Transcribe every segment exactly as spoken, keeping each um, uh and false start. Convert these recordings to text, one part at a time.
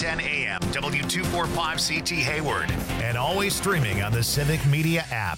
ten A M, W two forty-five C T Hayward, and always streaming on the Civic Media app.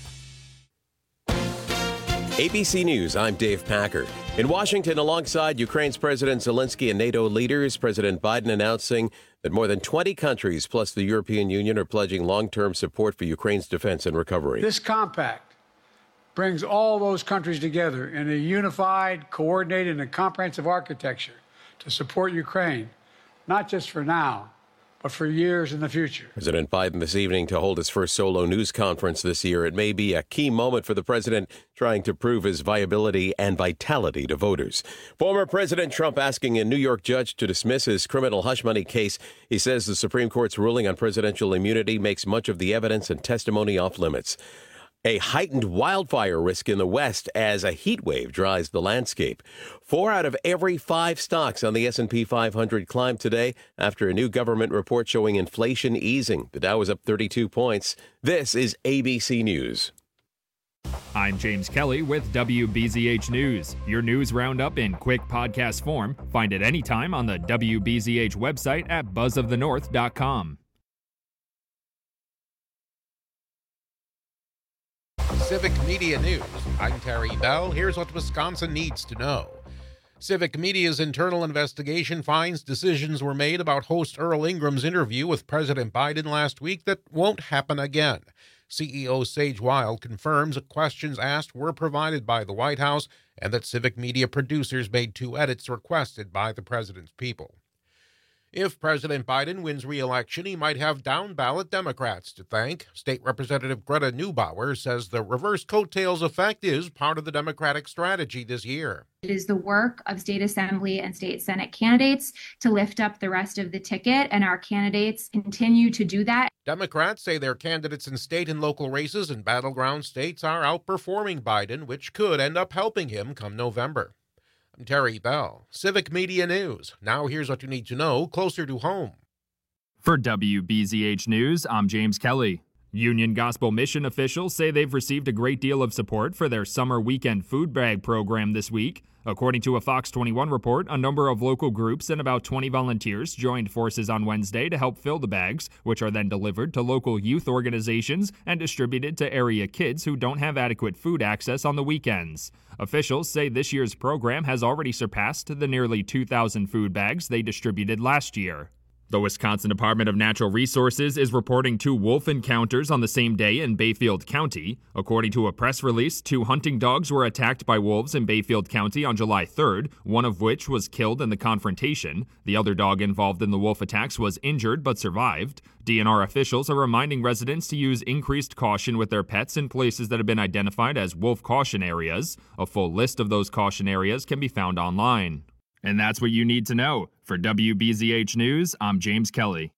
A B C News, I'm Dave Packer. In Washington, alongside Ukraine's President Zelensky and NATO leaders, President Biden announcing that more than twenty countries plus the European Union are pledging long-term support for Ukraine's defense and recovery. This compact brings all those countries together in a unified, coordinated, and comprehensive architecture to support Ukraine, not just for now, but for years in the future. President Biden this evening to hold his first solo news conference this year. It may be a key moment for the president trying to prove his viability and vitality to voters. Former President Trump asking a New York judge to dismiss his criminal hush money case. He says the Supreme Court's ruling on presidential immunity makes much of the evidence and testimony off limits. A heightened wildfire risk in the West as a heat wave dries the landscape. Four out of every five stocks on the S and P five hundred climbed today after a new government report showing inflation easing. The Dow was up thirty-two points. This is A B C News. I'm James Kelly with W B Z H News. Your news roundup in quick podcast form. Find it anytime on the W B Z H website at buzz of the north dot com. Civic Media News. I'm Terry Bell. Here's what Wisconsin needs to know. Civic Media's internal investigation finds decisions were made about host Earl Ingram's interview with President Biden last week that won't happen again. C E O Sage Wild confirms that questions asked were provided by the White House and that Civic Media producers made two edits requested by the president's people. If President Biden wins re-election, he might have down-ballot Democrats to thank. State Representative Greta Neubauer says the reverse coattails effect is part of the Democratic strategy this year. It is the work of state assembly and state senate candidates to lift up the rest of the ticket, and our candidates continue to do that. Democrats say their candidates in state and local races in battleground states are outperforming Biden, which could end up helping him come November. I'm Terry Bell, Civic Media News. Now here's what you need to know closer to home. For W B Z H News, I'm James Kelly. Union Gospel Mission officials say they've received a great deal of support for their summer weekend food bag program this week. According to a Fox twenty-one report, a number of local groups and about twenty volunteers joined forces on Wednesday to help fill the bags, which are then delivered to local youth organizations and distributed to area kids who don't have adequate food access on the weekends. Officials say this year's program has already surpassed the nearly two thousand food bags they distributed last year. The Wisconsin Department of Natural Resources is reporting two wolf encounters on the same day in Bayfield County. According to a press release, two hunting dogs were attacked by wolves in Bayfield County on July third, one of which was killed in the confrontation. The other dog involved in the wolf attacks was injured but survived. D N R officials are reminding residents to use increased caution with their pets in places that have been identified as wolf caution areas. A full list of those caution areas can be found online. And that's what you need to know. For W B Z H News, I'm James Kelly.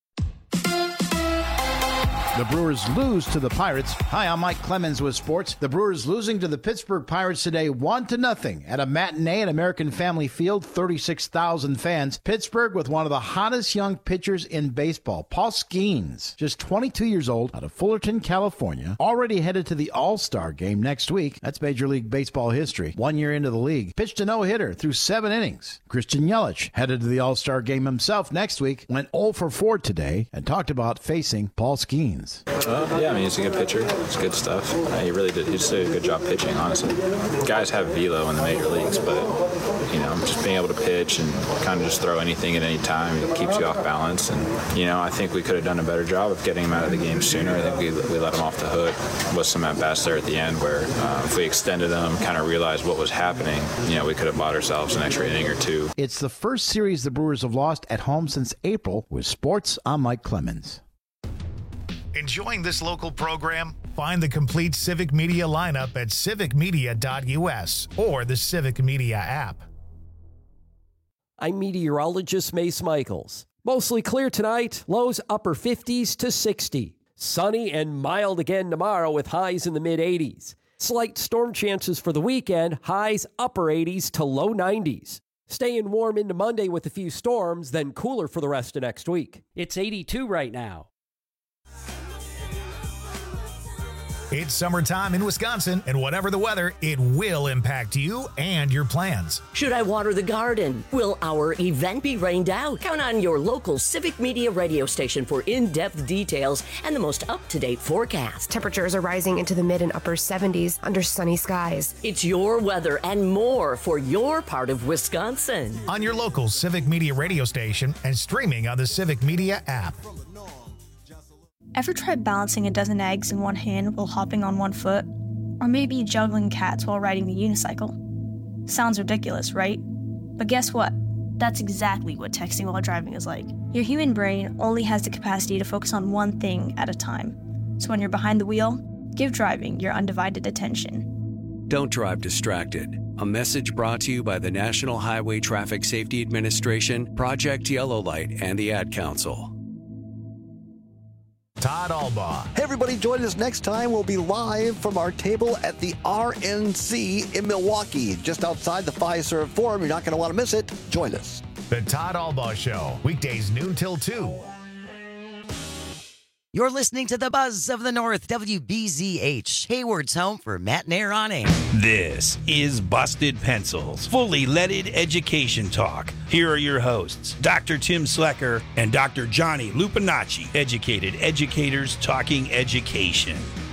The Brewers lose to the Pirates. Hi, I'm Mike Clemens with sports. The Brewers losing to the Pittsburgh Pirates today one to nothing at a matinee at American Family Field, thirty-six thousand fans. Pittsburgh with one of the hottest young pitchers in baseball, Paul Skeens, just twenty-two years old, out of Fullerton, California, already headed to the All-Star game next week. That's Major League Baseball history. One year into the league, pitched a no-hitter through seven innings. Christian Yelich headed to the All-Star game himself next week, went oh for four today, and talked about facing Paul Skeens. Uh, yeah, I mean, he's a good pitcher. It's good stuff. Uh, he really did. He just did a good job pitching, honestly. Guys have velo in the major leagues, but, you know, just being able to pitch and kind of just throw anything at any time, it keeps you off balance. And, you know, I think we could have done a better job of getting him out of the game sooner. I think we, we let him off the hook with some at-bats there at the end where uh, if we extended them, kind of realized what was happening, you know, we could have bought ourselves an extra inning or two. It's the first series the Brewers have lost at home since April. With sports, I'm Mike Clemens. Enjoying this local program? Find the complete Civic Media lineup at civic media dot u s or the Civic Media app. I'm meteorologist Mace Michaels. Mostly clear tonight, lows upper fifties to sixty. Sunny and mild again tomorrow with highs in the mid-eighties. Slight storm chances for the weekend, highs upper eighties to low nineties. Staying warm into Monday with a few storms, then cooler for the rest of next week. It's eighty-two right now. It's summertime in Wisconsin, and whatever the weather, it will impact you and your plans. Should I water the garden? Will our event be rained out? Count on your local Civic Media radio station for in-depth details and the most up-to-date forecast. Temperatures are rising into the mid and upper seventies under sunny skies. It's your weather and more for your part of Wisconsin. On your local Civic Media radio station and streaming on the Civic Media app. Ever tried balancing a dozen eggs in one hand while hopping on one foot? Or maybe juggling cats while riding the unicycle? Sounds ridiculous, right? But guess what? That's exactly what texting while driving is like. Your human brain only has the capacity to focus on one thing at a time. So when you're behind the wheel, give driving your undivided attention. Don't drive distracted. A message brought to you by the National Highway Traffic Safety Administration, Project Yellow Light, and the Ad Council. Todd Albaugh. Hey, everybody, join us next time. We'll be live from our table at the R N C in Milwaukee, just outside the Fiserv Forum. You're not going to want to miss it. Join us. The Todd Albaugh Show, weekdays noon till two. You're listening to the Buzz of the North, W B Z H, Hayward's home for Matt and Air on air. This is Busted Pencils, fully leaded education talk. Here are your hosts, Doctor Tim Slecker and Doctor Johnny Lupinacci, educated educators talking education.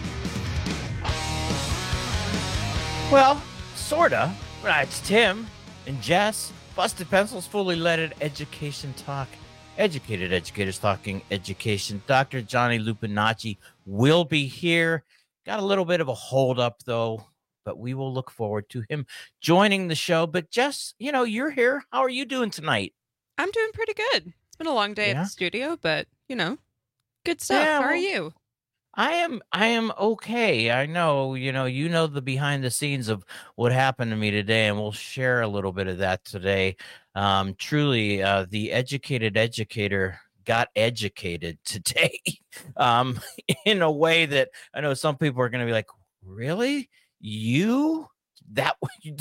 Well, sorta. It's Tim and Jess. Busted Pencils, fully leaded education talk. Educated educators talking education. Doctor Johnny Lupinacci will be here. Got a little bit of a hold up, though, but we will look forward to him joining the show. But Jess, you know, you're here. How are you doing tonight? I'm doing pretty good. It's been a long day Yeah. at the studio, but, you know, good stuff. Yeah, How are well, you? I am I am okay. I know, you know, you know the behind the scenes of what happened to me today, and we'll share a little bit of that today. Um, truly, uh, the educated educator got educated today um, in a way that I know some people are going to be like, really? You? That?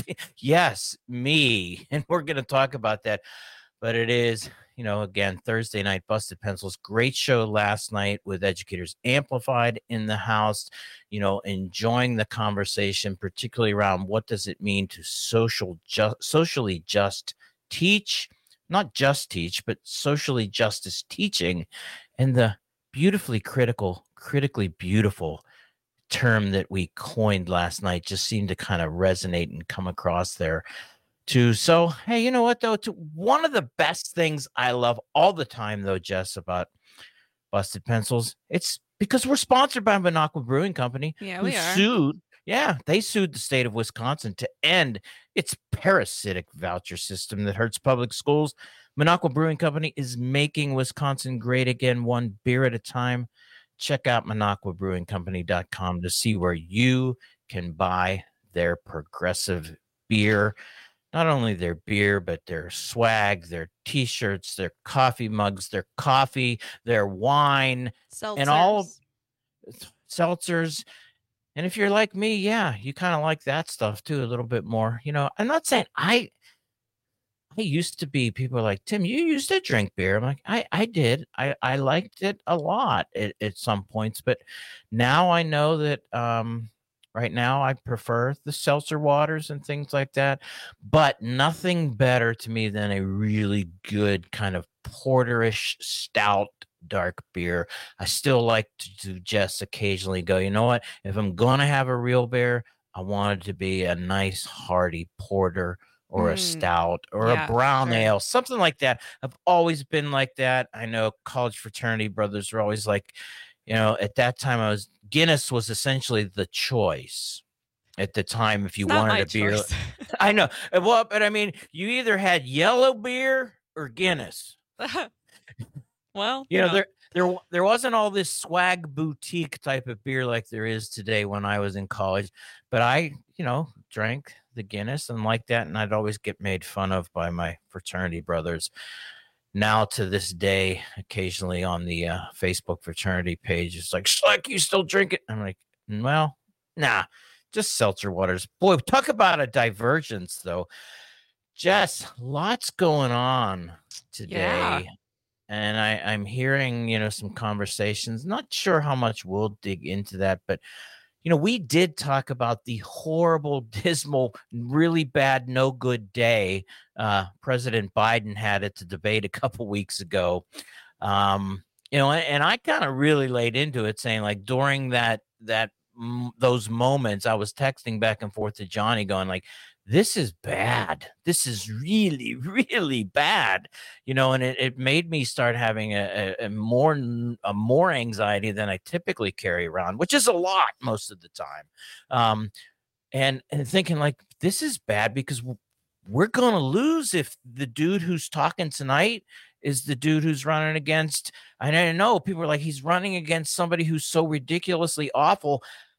Yes, me. And we're going to talk about that. But it is, you know, again, Thursday night, Busted Pencils. Great show last night with Educators Amplified in the house, you know, enjoying the conversation, particularly around what does it mean to social ju- socially just teach, not just teach, but socially justice teaching, and the beautifully critical, critically beautiful term that we coined last night just seemed to kind of resonate and come across there too. So, hey, you know what, though? To one of the best things I love all the time, though, Jess, about Busted Pencils, it's because we're sponsored by Minocqua Brewing Company. Yeah, who we are. Sued, yeah, they sued the state of Wisconsin to end its parasitic voucher system that hurts public schools. Minocqua Brewing Company is making Wisconsin great again, one beer at a time. Check out minocqua brewing company dot com to see where you can buy their progressive beer. Not only their beer, but their swag, their T-shirts, their coffee mugs, their coffee, their wine, Seltzers. and all seltzers. And if you're like me, yeah, you kind of like that stuff too, a little bit more. You know, I'm not saying I I used to be, people are like, Tim, you used to drink beer. I'm like, I, I did. I, I liked it a lot at, at some points, but now I know that um, right now I prefer the seltzer waters and things like that, but nothing better to me than a really good kind of porterish stout dark beer. I still like to, to just occasionally go, you know what, if I'm going to have a real beer, I want it to be a nice hearty porter or a Mm. stout or Yeah, a brown sure. ale, something like that. I've always been like that. I know college fraternity brothers were always like, you know, at that time I was, Guinness was essentially the choice at the time if you Not my wanted a beer. choice. I know. Well, but I mean, you either had yellow beer or Guinness. Well, You know, yeah. there there there wasn't all this swag boutique type of beer like there is today when I was in college, but I, you know, drank the Guinness and like that, and I'd always get made fun of by my fraternity brothers. Now to this day, occasionally on the uh, Facebook fraternity page, it's like, Schleck, you still drink it? I'm like, well, nah, just seltzer waters. Boy, talk about a divergence, though. Jess, lots going on today. Yeah. And I, I'm hearing, you know, some conversations. Not sure how much we'll dig into that, but you know, we did talk about the horrible, dismal, really bad, no good day uh, President Biden had at the debate a couple weeks ago. Um, you know, and, and I kind of really laid into it, saying like during that that m- those moments, I was texting back and forth to Johnny, going like, this is bad. This is really, really bad, you know, and it, it made me start having a, a, a more a more anxiety than I typically carry around, which is a lot most of the time. Um, and, and thinking like, this is bad because we're going to lose if the dude who's talking tonight is the dude who's running against, I don't know, people are like, he's running against somebody who's so ridiculously awful.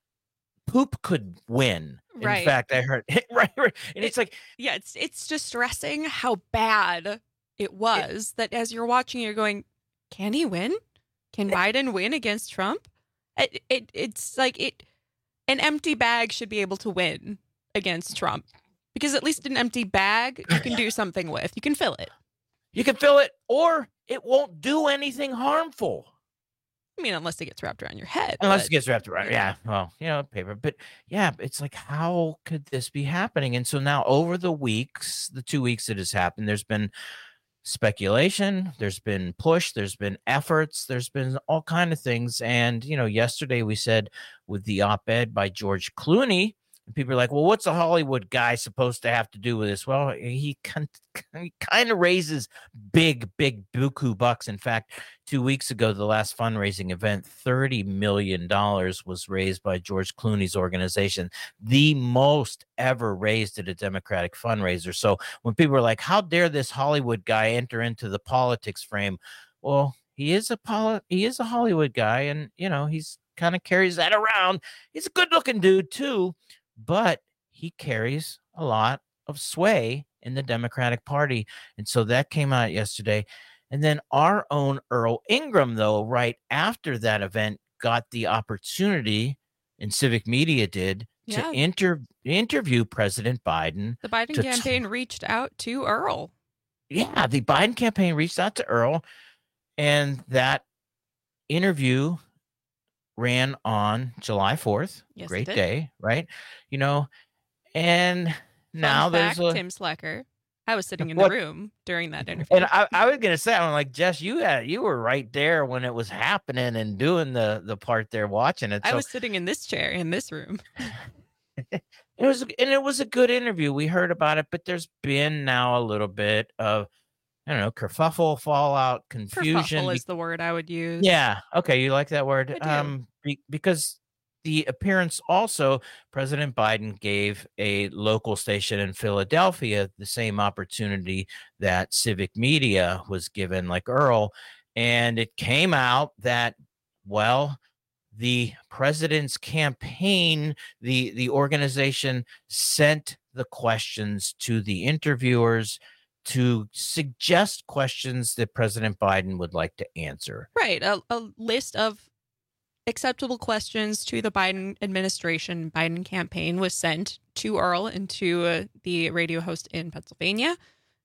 Poop could win. Right. In fact, I heard right, right. And It- it's like, Yeah, it's it's distressing how bad it was that as you're watching, you're going, can he win? Can Biden win against Trump? It, it it's like it an empty bag should be able to win against Trump, because at least an empty bag you can do something with. You can fill it. you can fill it, or it won't do anything harmful. I mean, unless it gets wrapped around your head. Unless but- it gets wrapped around. Yeah. Well, you know, paper. But yeah, it's like, how could this be happening? And so now over the weeks, the two weeks it has happened, there's been speculation, there's been push, there's been efforts, there's been all kind of things. And, you know, yesterday we said with the op-ed by George Clooney, and people are like, well, what's a Hollywood guy supposed to have to do with this? Well, he, con- he kind of raises big, big buku bucks. In fact, two weeks ago, the last fundraising event, thirty million dollars was raised by George Clooney's organization, the most ever raised at a Democratic fundraiser. So when people are like, how dare this Hollywood guy enter into the politics frame? Well, he is a poli- he is a Hollywood guy, and, you know, he's kind of carries that around. He's a good looking dude, too. But he carries a lot of sway in the Democratic Party. And so that came out yesterday. And then our own Earl Ingram, though, right after that event, got the opportunity, and Civic Media did, Yeah. to inter- interview President Biden. The Biden to t- campaign reached out to Earl. yeah, the Biden campaign reached out to Earl, and that interview ran on July fourth. Yes, it Great did. day, right? You know, and now Fun there's fact, a Tim Slacker. I was sitting in What? the room during that interview. and I, I was gonna say, I'm like, Jess, you had you were right there when it was happening and doing the the part there watching it. I So was sitting in this chair in this room. it was and it was a good interview. We heard about it, but there's been now a little bit of, I don't know, kerfuffle, fallout, confusion. Kerfuffle is the word I would use. Yeah. Okay. You like that word? I do. Um, be, because the appearance also, President Biden gave a local station in Philadelphia the same opportunity that Civic Media was given, like Earl. And it came out that, well, the president's campaign, the, the organization sent the questions to the interviewers to suggest questions that President Biden would like to answer. Right. A, a list of acceptable questions to the Biden administration, Biden campaign was sent to Earl and to uh, the radio host in Pennsylvania.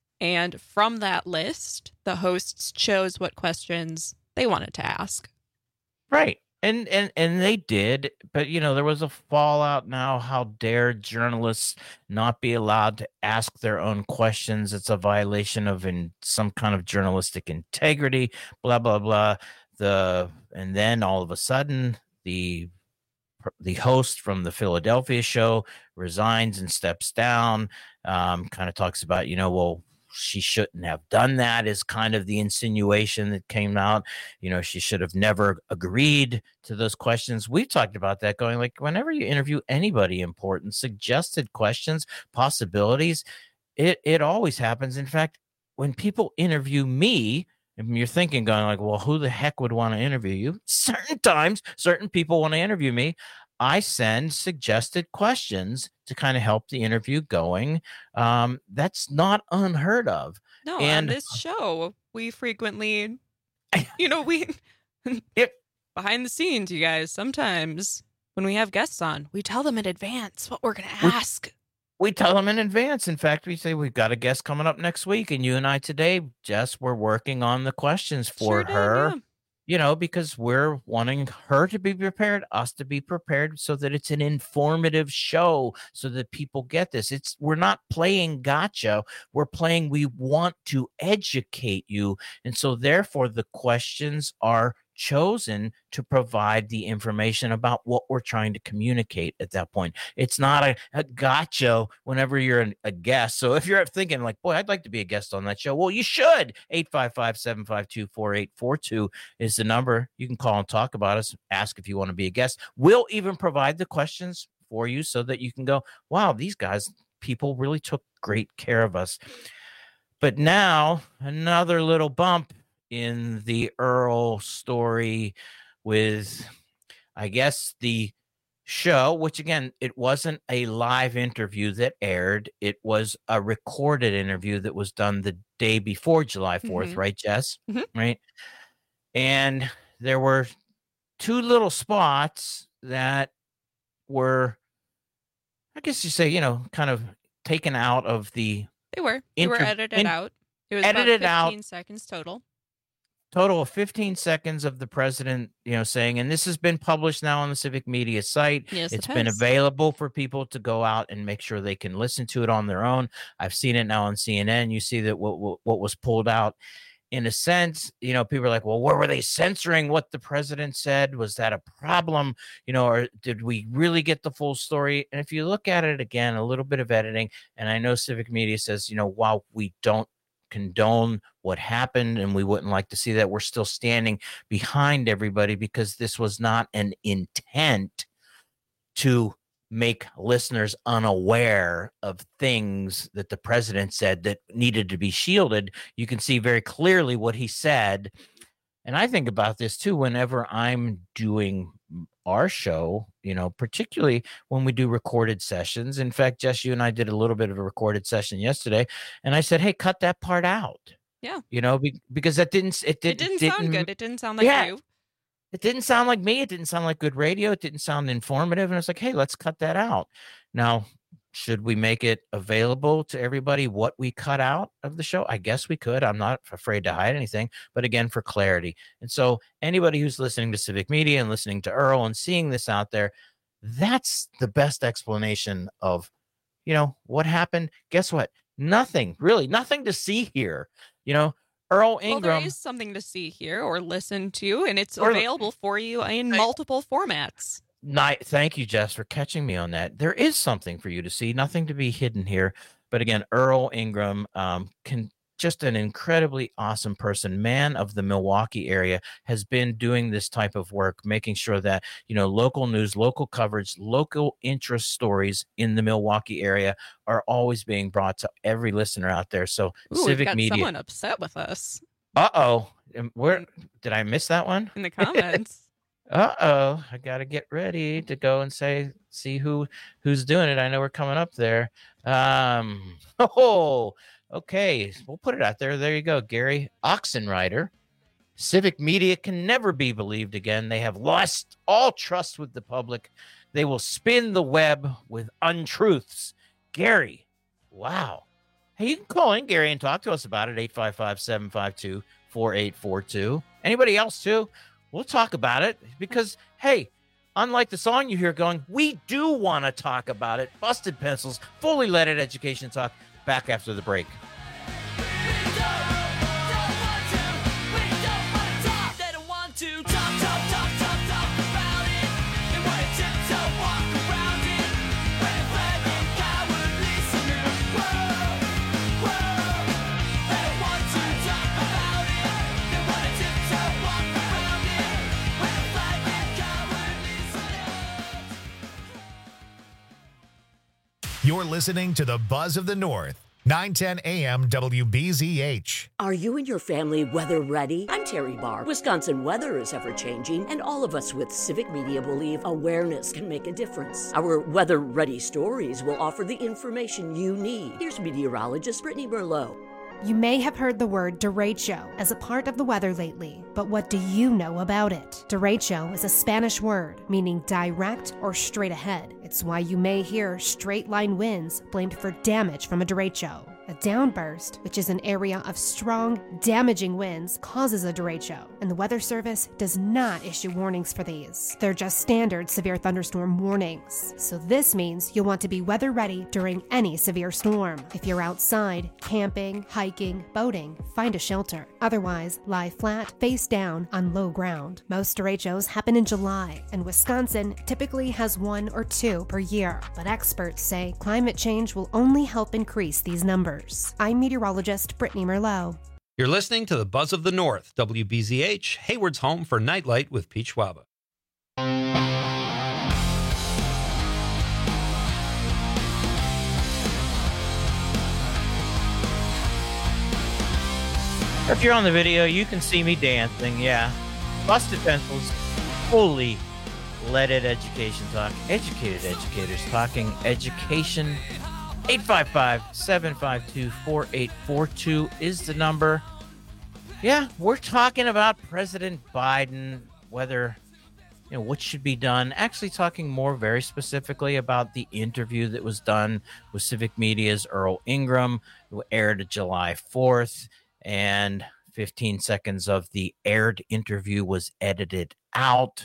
And from that list, the hosts chose what questions they wanted to ask. Right. And and and they did, but you know, there was a fallout now. How dare journalists not be allowed to ask their own questions? It's a violation of in some kind of journalistic integrity, blah blah blah. The and then all of a sudden the the host from the Philadelphia show resigns and steps down. Um, kind of talks about, you know, well, she shouldn't have done that, is kind of the insinuation that came out. You know, she should have never agreed to those questions. We've talked about that, going like, whenever you interview anybody important, suggested questions, possibilities, it, it always happens. In fact, when people interview me, and you're thinking, going like, well, who the heck would want to interview you? Certain times, certain people want to interview me. I send suggested questions to kind of help the interview going. Um, that's not unheard of. No, and on this show, we frequently, you know, we it, behind the scenes, you guys, sometimes when we have guests on, we tell them in advance what we're going to ask. We tell them in advance. In fact, we say we've got a guest coming up next week, and you and I today, Jess, we're working on the questions for Sure did, her. yeah. you know, because we're wanting her to be prepared, us to be prepared, so that it's an informative show, so that people get this. It's we're not playing gotcha. We're playing, we want to educate you. And so therefore the questions are chosen to provide the information about what we're trying to communicate at that point. It's not a, a gotcha whenever you're an, a guest. So if you're thinking like, boy, I'd like to be a guest on that show, well, you should. eight five five, seven five two, four eight four two is the number. You can call and talk about us, ask if you want to be a guest. We'll even provide the questions for you so that you can go, wow, these guys, people really took great care of us. But now another little bump in the Earl story with, I guess, the show, which again, it wasn't a live interview that aired. It was a recorded interview that was done the day before July fourth, mm-hmm. right, Jess? Mm-hmm. Right. And there were two little spots that were, I guess you say, you know, kind of taken out of the. They were. They inter- were edited in, out. It was edited about fifteen out. seconds total. Total of fifteen seconds of the president, you know, saying, and this has been published now on the Civic Media site. Yes, it's it been has. available for people to go out and make sure they can listen to it on their own. I've seen it now on C N N. You see that what what, what was pulled out. In a sense, you know, people are like, well, where were they censoring what the president said? Was that a problem? You know, or did we really get the full story? And if you look at it again, a little bit of editing, and I know Civic Media says, you know, while we don't condone what happened and we wouldn't like to see that, we're still standing behind everybody because this was not an intent to make listeners unaware of things that the president said that needed to be shielded. You can see very clearly what he said. And I think about this too whenever I'm doing our show, you know, particularly when we do recorded sessions. In fact, Jess, you and I did a little bit of a recorded session yesterday, and I said, hey, cut that part out. Yeah. You know, be, because that didn't, it, did, it didn't, didn't sound good. It didn't sound like yeah, you. It didn't sound like me. It didn't sound like good radio. It didn't sound informative. And it's like, hey, let's cut that out. Now, should we make it available to everybody what we cut out of the show? I guess we could. I'm not afraid to hide anything, but again, for clarity. And so anybody who's listening to Civic Media and listening to Earl and seeing this out there, that's the best explanation of, you know, what happened. Guess what? Nothing, really, nothing to see here. You know, Earl Ingram. Well, there is something to see here or listen to, and it's or, available for you in multiple formats. Night. Thank you, Jess, for catching me on that. There is something for you to see, nothing to be hidden here. But again, Earl Ingram, um, can just an incredibly awesome person, man of the Milwaukee area, has been doing this type of work, making sure that, you know, local news, local coverage, local interest stories in the Milwaukee area are always being brought to every listener out there. So Ooh, Civic we've got Media. Someone upset with us. Uh-oh. Where did I miss that one? In the comments. Uh-oh, I got to get ready to go and say, see who who's doing it. I know we're coming up there. Um, oh, okay. We'll put it out there. There you go. Gary Oxenrider. Civic Media can never be believed again. They have lost all trust with the public. They will spin the web with untruths. Gary, wow. Hey, you can call in, Gary, and talk to us about it. eight five five, seven five two, four eight four two. Anybody else, too? We'll talk about it because, hey, unlike the song you hear going, we do want to talk about it. Busted Pencils, fully leaded education talk. Back after the break. You're listening to the Buzz of the North, nine ten A M W B Z H. Are you and your family weather ready? I'm Terry Barr. Wisconsin weather is ever changing, and all of us with Civic Media believe awareness can make a difference. Our weather ready stories will offer the information you need. Here's meteorologist Brittany Merlot. You may have heard the word derecho as a part of the weather lately, but what do you know about it? Derecho is a Spanish word meaning direct or straight ahead. It's why you may hear straight line winds blamed for damage from a derecho. A downburst, which is an area of strong, damaging winds, causes a derecho, and the Weather Service does not issue warnings for these. They're just standard severe thunderstorm warnings. So this means you'll want to be weather ready during any severe storm. If you're outside, camping, hiking, boating, find a shelter. Otherwise, lie flat, face down on low ground. Most derechos happen in July, and Wisconsin typically has one or two per year. But experts say climate change will only help increase these numbers. I'm meteorologist Brittany Merlot. You're listening to the Buzz of the North, W B Z H, Hayward's home for Nightlight with Pete Schwaba. If you're on the video, you can see me dancing, yeah. Busted Pencils, fully leaded education talk. Educated educators talking education. eight five five, seven five two, four eight four two is the number. Yeah, we're talking about President Biden, whether, you know, what should be done. Actually talking more very specifically about the interview that was done with Civic Media's Earl Ingram, who aired July fourth. And fifteen seconds of the aired interview was edited out.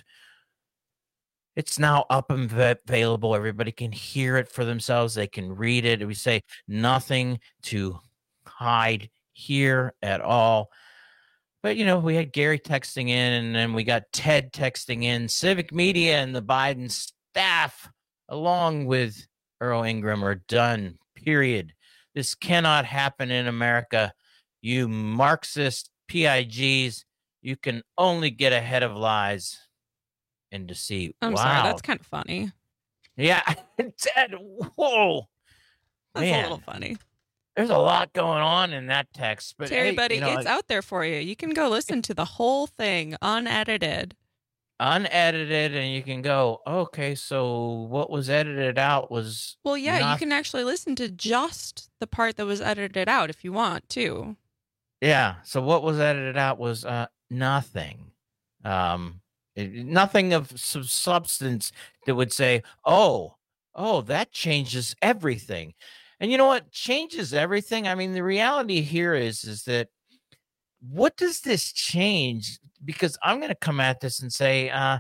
It's now up and available. Everybody can hear it for themselves. They can read it. We say nothing to hide here at all. But, you know, we had Gary texting in, and then we got Ted texting in. Civic Media and the Biden staff, along with Earl Ingram, are done, period. This cannot happen in America. You Marxist P I Gs, you can only get ahead of lies and deceit. I'm wow. sorry, that's kind of funny. Yeah, Ted, whoa. That's Man, a little funny. There's a lot going on in that text. But Terry, hey, buddy, you know, it's out there for you. You can go listen to the whole thing unedited. Unedited, and you can go, okay, so what was edited out was... Well, yeah, not- you can actually listen to just the part that was edited out if you want to. Yeah. So what was edited out was uh, nothing, um, it, nothing of some substance that would say, "Oh, oh, that changes everything." And you know what changes everything? I mean, the reality here is, is that what does this change? Because I'm going to come at this and say, uh,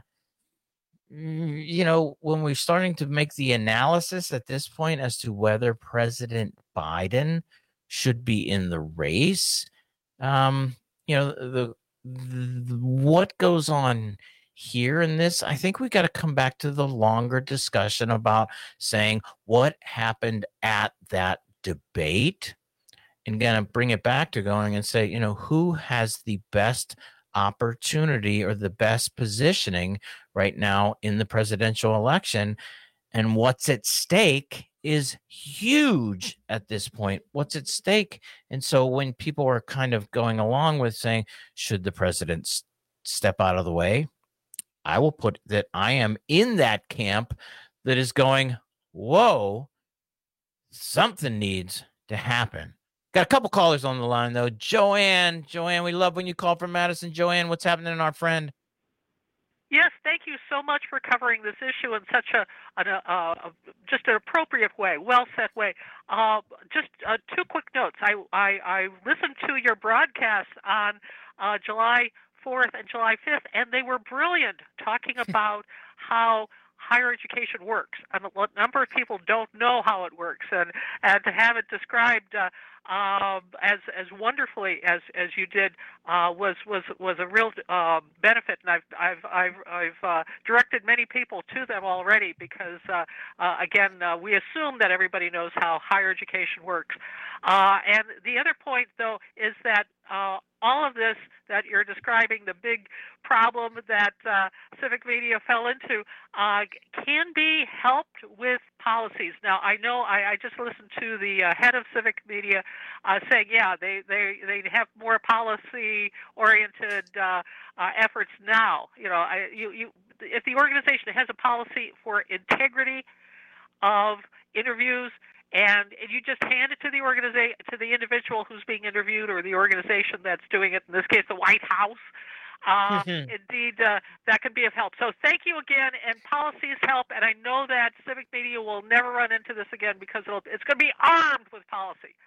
you know, when we're starting to make the analysis at this point as to whether President Biden should be in the race. Um, you know, the, the what goes on here in this, I think we got to come back to the longer discussion about saying what happened at that debate and gonna bring it back to going and say, you know, who has the best opportunity or the best positioning right now in the presidential election, and what's at stake is huge at this point. What's at stake? And so when people are kind of going along with saying, should the president s- step out of the way? I will put that I am in that camp that is going, whoa, something needs to happen. Got a couple callers on the line, though. Joanne, Joanne, we love when you call from Madison. Joanne, what's happening, our friend? Yes, thank you so much for covering this issue in such a, an, uh, uh, just an appropriate way, well set way. Uh, just uh, two quick notes. I, I, I listened to your broadcast on uh, July fourth and July fifth, and they were brilliant, talking about how higher education works. And a number of people don't know how it works, and, and to have it described uh, um, as as wonderfully as as you did uh, was was was a real uh, benefit. And I've I've I've, I've uh, directed many people to them already because uh, uh, again uh, we assume that everybody knows how higher education works. Uh, and the other point, though, is that uh, all of this that you're describing, the big problem that uh, Civic Media fell into, uh, can be helped with policies. Now, I know I, I just listened to the uh, head of Civic Media uh, saying, yeah, they, they, they have more policy-oriented uh, uh, efforts now. You know, I, you, you, if the organization has a policy for integrity of interviews, and you just hand it to the organization, to the individual who's being interviewed, or the organization that's doing it. In this case, the White House. Uh, indeed, uh, that can be of help. So, thank you again. And policies help. And I know that Civic Media will never run into this again because it'll, it's going to be armed with policy.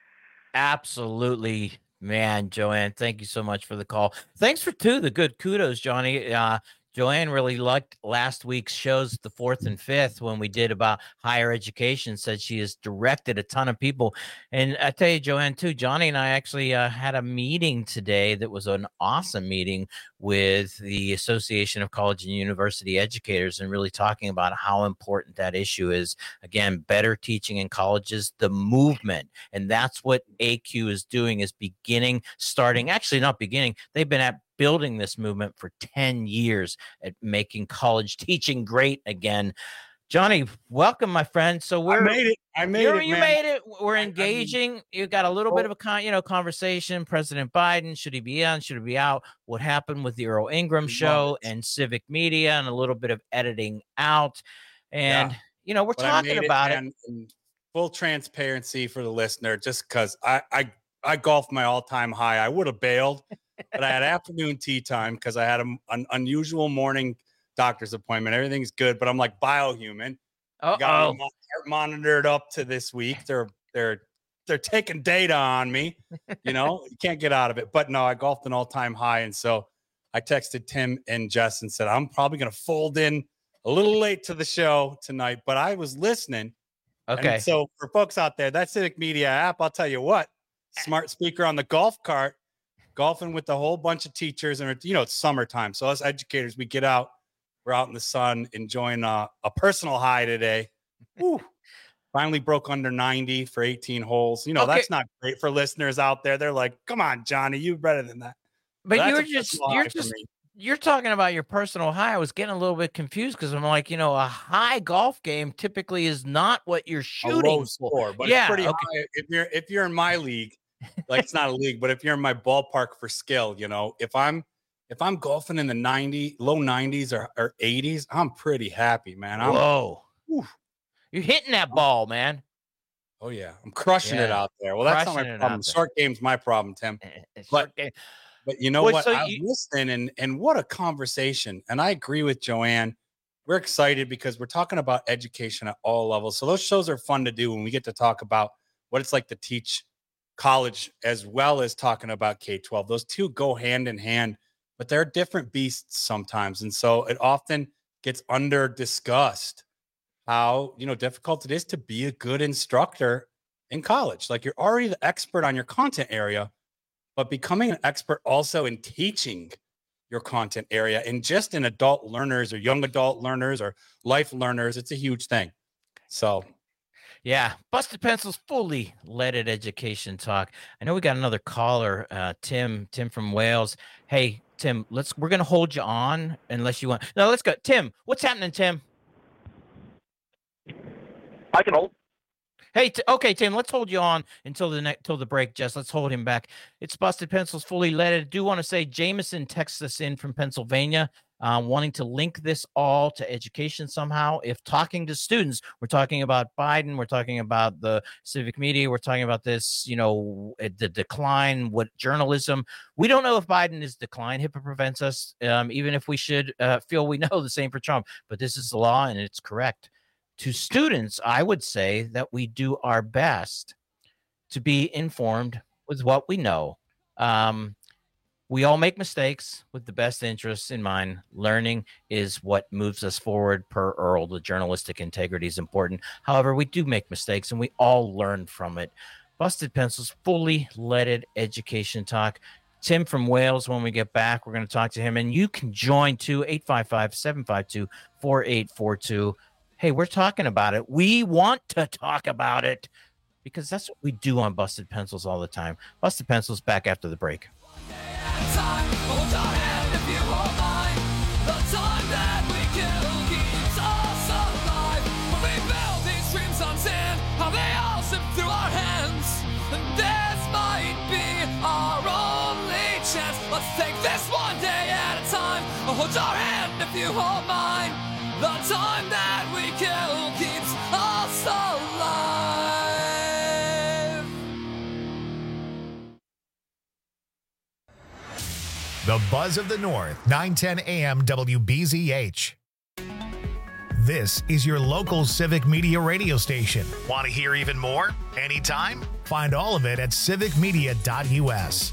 Absolutely, man. Joanne, thank you so much for the call. Thanks for too the good kudos, Johnny. Uh, Joanne really liked last week's shows, the fourth and fifth, when we did about higher education, said she has directed a ton of people. And I tell you, Joanne, too, Johnny and I actually uh, had a meeting today that was an awesome meeting with the Association of College and University Educators, and really talking about how important that issue is. Again, better teaching in colleges, the movement. And that's what A Q is doing, is beginning, starting, actually not beginning. They've been at building this movement for ten years at making college teaching great again. Johnny, welcome, my friend. So we're I made it. I made you it. You man. made it. We're engaging. I mean, you got a little bit of a con, you know, conversation. President Biden, should he be on? Should he be out? What happened with the Earl Ingram show and civic media, and a little bit of editing out. And Yeah. you know, we're But I talking made about it. man, in full transparency for the listener, just because I, I I golfed my all-time high. I would have bailed, but I had afternoon tea time because I had a, an unusual morning doctor's appointment. Everything's good, but I'm like biohuman. Uh-oh. Got my heart monitored up to this week. They're they're they're taking data on me. You know, you can't get out of it. But no, I golfed an all-time high, and so I texted Tim and Jess and said I'm probably going to fold in a little late to the show tonight, but I was listening. Okay. And so for folks out there, that Civic Media app, I'll tell you what, smart speaker on the golf cart, golfing with a whole bunch of teachers, and you know, it's summertime. So us educators, we get out, we're out in the sun, enjoying a, a personal high today. Woo. Finally broke under ninety for eighteen holes. You know, Okay. that's not great for listeners out there. They're like, come on, Johnny, you better than that. But That's you're a just personal you're high for just me. you're talking about your personal high. I was getting a little bit confused because I'm like, you know, a high golf game typically is not what you're A shooting low for. score, but yeah, it's pretty okay. high. If you're if you're in my league, like it's not a league, but if you're in my ballpark for skill, you know, if I'm if I'm golfing in the ninety, low nineties or, or eighties, I'm pretty happy, man. I'm, Whoa. You're hitting that ball, man. Oh yeah, I'm crushing it Yeah. out there. Well, that's Crushing not it my out problem. there. Short game's my problem, Tim. It's But short game. but you know Well, what? so I was you- listening, and and what a conversation. And I agree with Joanne. We're excited because we're talking about education at all levels. So those shows are fun to do when we get to talk about what it's like to teach college as well as talking about K twelve. Those two go hand in hand, but they're different beasts sometimes. And so it often gets under discussed how, you know, difficult it is to be a good instructor in college. Like, you're already the expert on your content area, but becoming an expert also in teaching your content area and just in adult learners or young adult learners or life learners, it's a huge thing. So Yeah, Busted Pencils fully leaded education talk. I know we got another caller, uh, Tim. Tim from Wales. Hey, Tim, let's we're gonna hold you on unless you want. No, let's go. Tim, what's happening, Tim? I can hold. Hey, t- okay, Tim, let's hold you on until the next till the break, Jess. Let's hold him back. It's Busted Pencils fully leaded. I do want to say Jameson texts us in from Pennsylvania, uh, wanting to link this all to education somehow. If talking to students, we're talking about Biden, we're talking about the civic media, we're talking about this, you know, the decline, what journalism. We don't know if Biden is decline. HIPAA prevents us, um, even if we should uh, feel we know the same for Trump. But this is the law, and it's correct. To students, I would say that we do our best to be informed with what we know. Um, we all make mistakes with the best interests in mind. Learning is what moves us forward per Earl. The journalistic integrity is important. However, we do make mistakes, and we all learn from it. Busted Pencils, fully leaded education talk. Tim from Wales, when we get back, we're going to talk to him, and you can join too, eight five five, seven five two, four eight four two. Hey, we're talking about it. We want to talk about it because that's what we do on Busted Pencils all the time. Busted Pencils back after the break. Let's take this one day at a time. Hold your hand if you hold mine. The time that we kill keeps us alive. The Buzz of the North, nine ten A M W B Z H. This is your local civic media radio station. Want to hear even more? Anytime? Find all of it at civic media dot U S.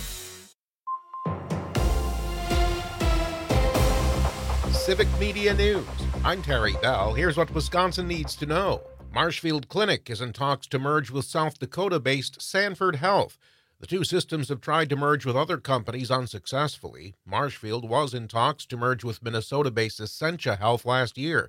Civic Media News. I'm Terry Bell. Here's what Wisconsin needs to know. Marshfield Clinic is in talks to merge with South Dakota-based Sanford Health. The two systems have tried to merge with other companies unsuccessfully. Marshfield was in talks to merge with Minnesota-based Essentia Health last year.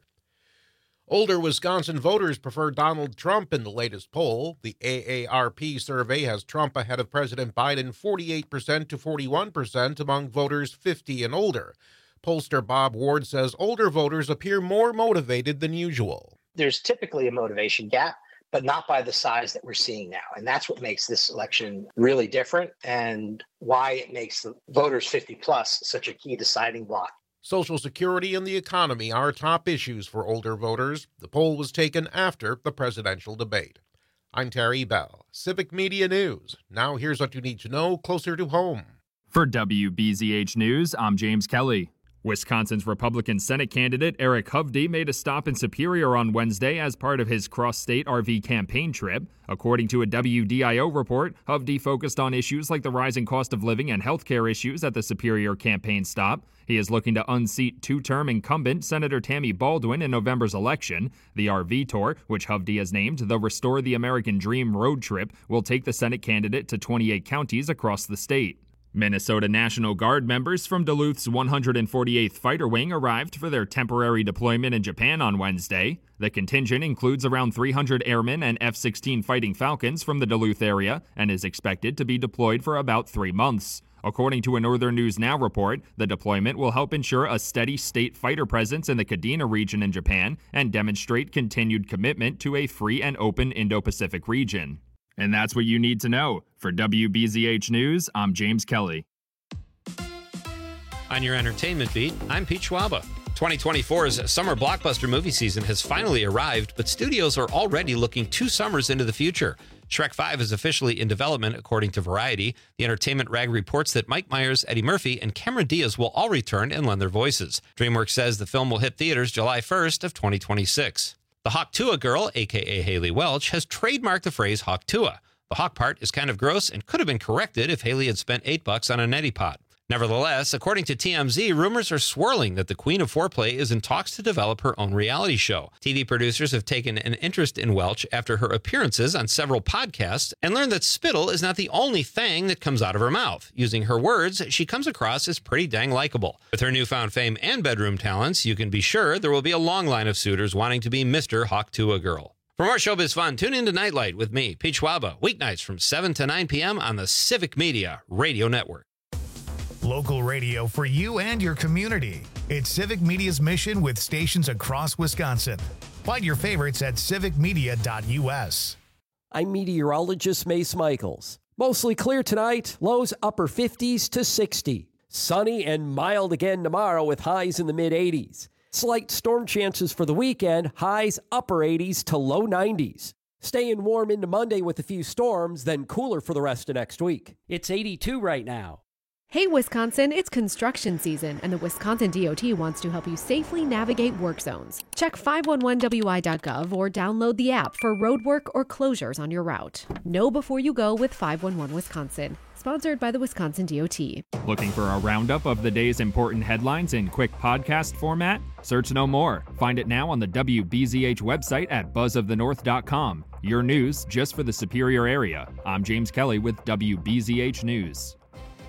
Older Wisconsin voters prefer Donald Trump in the latest poll. The A A R P survey has Trump ahead of President Biden forty-eight percent to forty-one percent among voters fifty and older. Pollster Bob Ward says older voters appear more motivated than usual. There's typically a motivation gap, but not by the size that we're seeing now. And that's what makes this election really different and why it makes the voters fifty plus such a key deciding block. Social Security and the economy are top issues for older voters. The poll was taken after the presidential debate. I'm Terry Bell, Civic Media News. Now here's what you need to know closer to home. For W B Z H News, I'm James Kelly. Wisconsin's Republican Senate candidate Eric Hovde made a stop in Superior on Wednesday as part of his cross-state R V campaign trip. According to a W D I O report, Hovde focused on issues like the rising cost of living and healthcare issues at the Superior campaign stop. He is looking to unseat two-term incumbent Senator Tammy Baldwin in November's election. The R V tour, which Hovde has named the Restore the American Dream road trip, will take the Senate candidate to twenty-eight counties across the state. Minnesota National Guard members from Duluth's one hundred forty-eighth Fighter Wing arrived for their temporary deployment in Japan on Wednesday. The contingent includes around three hundred airmen and F sixteen Fighting Falcons from the Duluth area and is expected to be deployed for about three months. According to a Northern News Now report, the deployment will help ensure a steady state fighter presence in the Kadena region in Japan and demonstrate continued commitment to a free and open Indo-Pacific region. And that's what you need to know. For W B Z H News, I'm James Kelly. On your entertainment beat, I'm Pete Schwaba. twenty twenty-four's summer blockbuster movie season has finally arrived, but studios are already looking two summers into the future. Shrek five is officially in development, according to Variety. The entertainment rag reports that Mike Myers, Eddie Murphy, and Cameron Diaz will all return and lend their voices. DreamWorks says the film will hit theaters July first of twenty twenty-six. The Hawk-Tuah girl, a k a. Haley Welch, has trademarked the phrase Hawk-Tuah. The hawk part is kind of gross and could have been corrected if Haley had spent eight bucks on a neti pot. Nevertheless, according to T M Z, rumors are swirling that the Queen of Foreplay is in talks to develop her own reality show. T V producers have taken an interest in Welch after her appearances on several podcasts and learned that spittle is not the only thing that comes out of her mouth. Using her words, she comes across as pretty dang likable. With her newfound fame and bedroom talents, you can be sure there will be a long line of suitors wanting to be Mister Hawk-Tuah girl. For more showbiz fun, tune in to Nightlight with me, Pete Schwaba, weeknights from seven to nine p.m. on the Civic Media Radio Network. Local radio for you and your community. It's Civic Media's mission with stations across Wisconsin. Find your favorites at civic media dot U S. I'm meteorologist Mace Michaels. Mostly clear tonight, lows upper fifties to sixty. Sunny and mild again tomorrow with highs in the mid eighties. Slight storm chances for the weekend, highs upper eighties to low nineties. Staying warm into Monday with a few storms, then cooler for the rest of next week. It's eighty-two right now. Hey Wisconsin, it's construction season, and the Wisconsin D O T wants to help you safely navigate work zones. Check five one one W I dot gov or download the app for road work or closures on your route. Know before you go with five one one Wisconsin. Sponsored by the Wisconsin D O T. Looking for a roundup of the day's important headlines in quick podcast format? Search no more. Find it now on the W B Z H website at buzz of the north dot com. Your news just for the Superior area. I'm James Kelly with W B Z H News.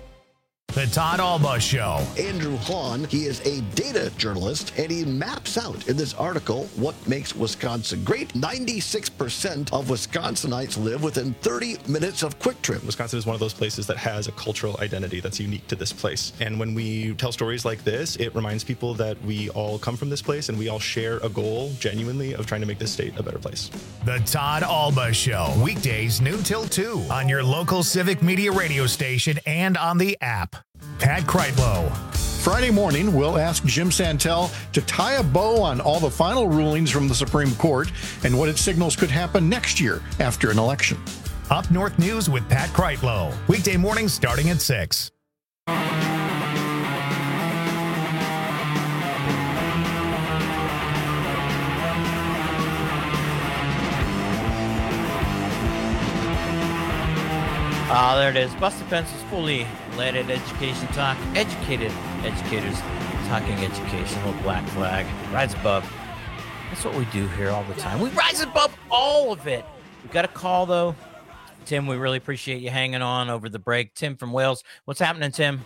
The Todd Alba Show. Andrew Hahn, he is a data journalist, and he maps out in this article what makes Wisconsin great. ninety-six percent of Wisconsinites live within thirty minutes of Quick Trip. Wisconsin is one of those places that has a cultural identity that's unique to this place. And when we tell stories like this, it reminds people that we all come from this place and we all share a goal, genuinely, of trying to make this state a better place. The Todd Alba Show. Weekdays noon till two on your local Civic Media radio station and on the app. Pat Kreitlow. Friday morning, we'll ask Jim Santel to tie a bow on all the final rulings from the Supreme Court and what it signals could happen next year after an election. Up North News with Pat Kreitlow. Weekday mornings starting at six. Ah, there it is. Busted Pencils, fully leaded education talk. Educated educators talking education. Little black flag. Rise above. That's what we do here all the time. We rise above all of it. We've got a call, though. Tim, we really appreciate you hanging on over the break. Tim from Wales. What's happening, Tim?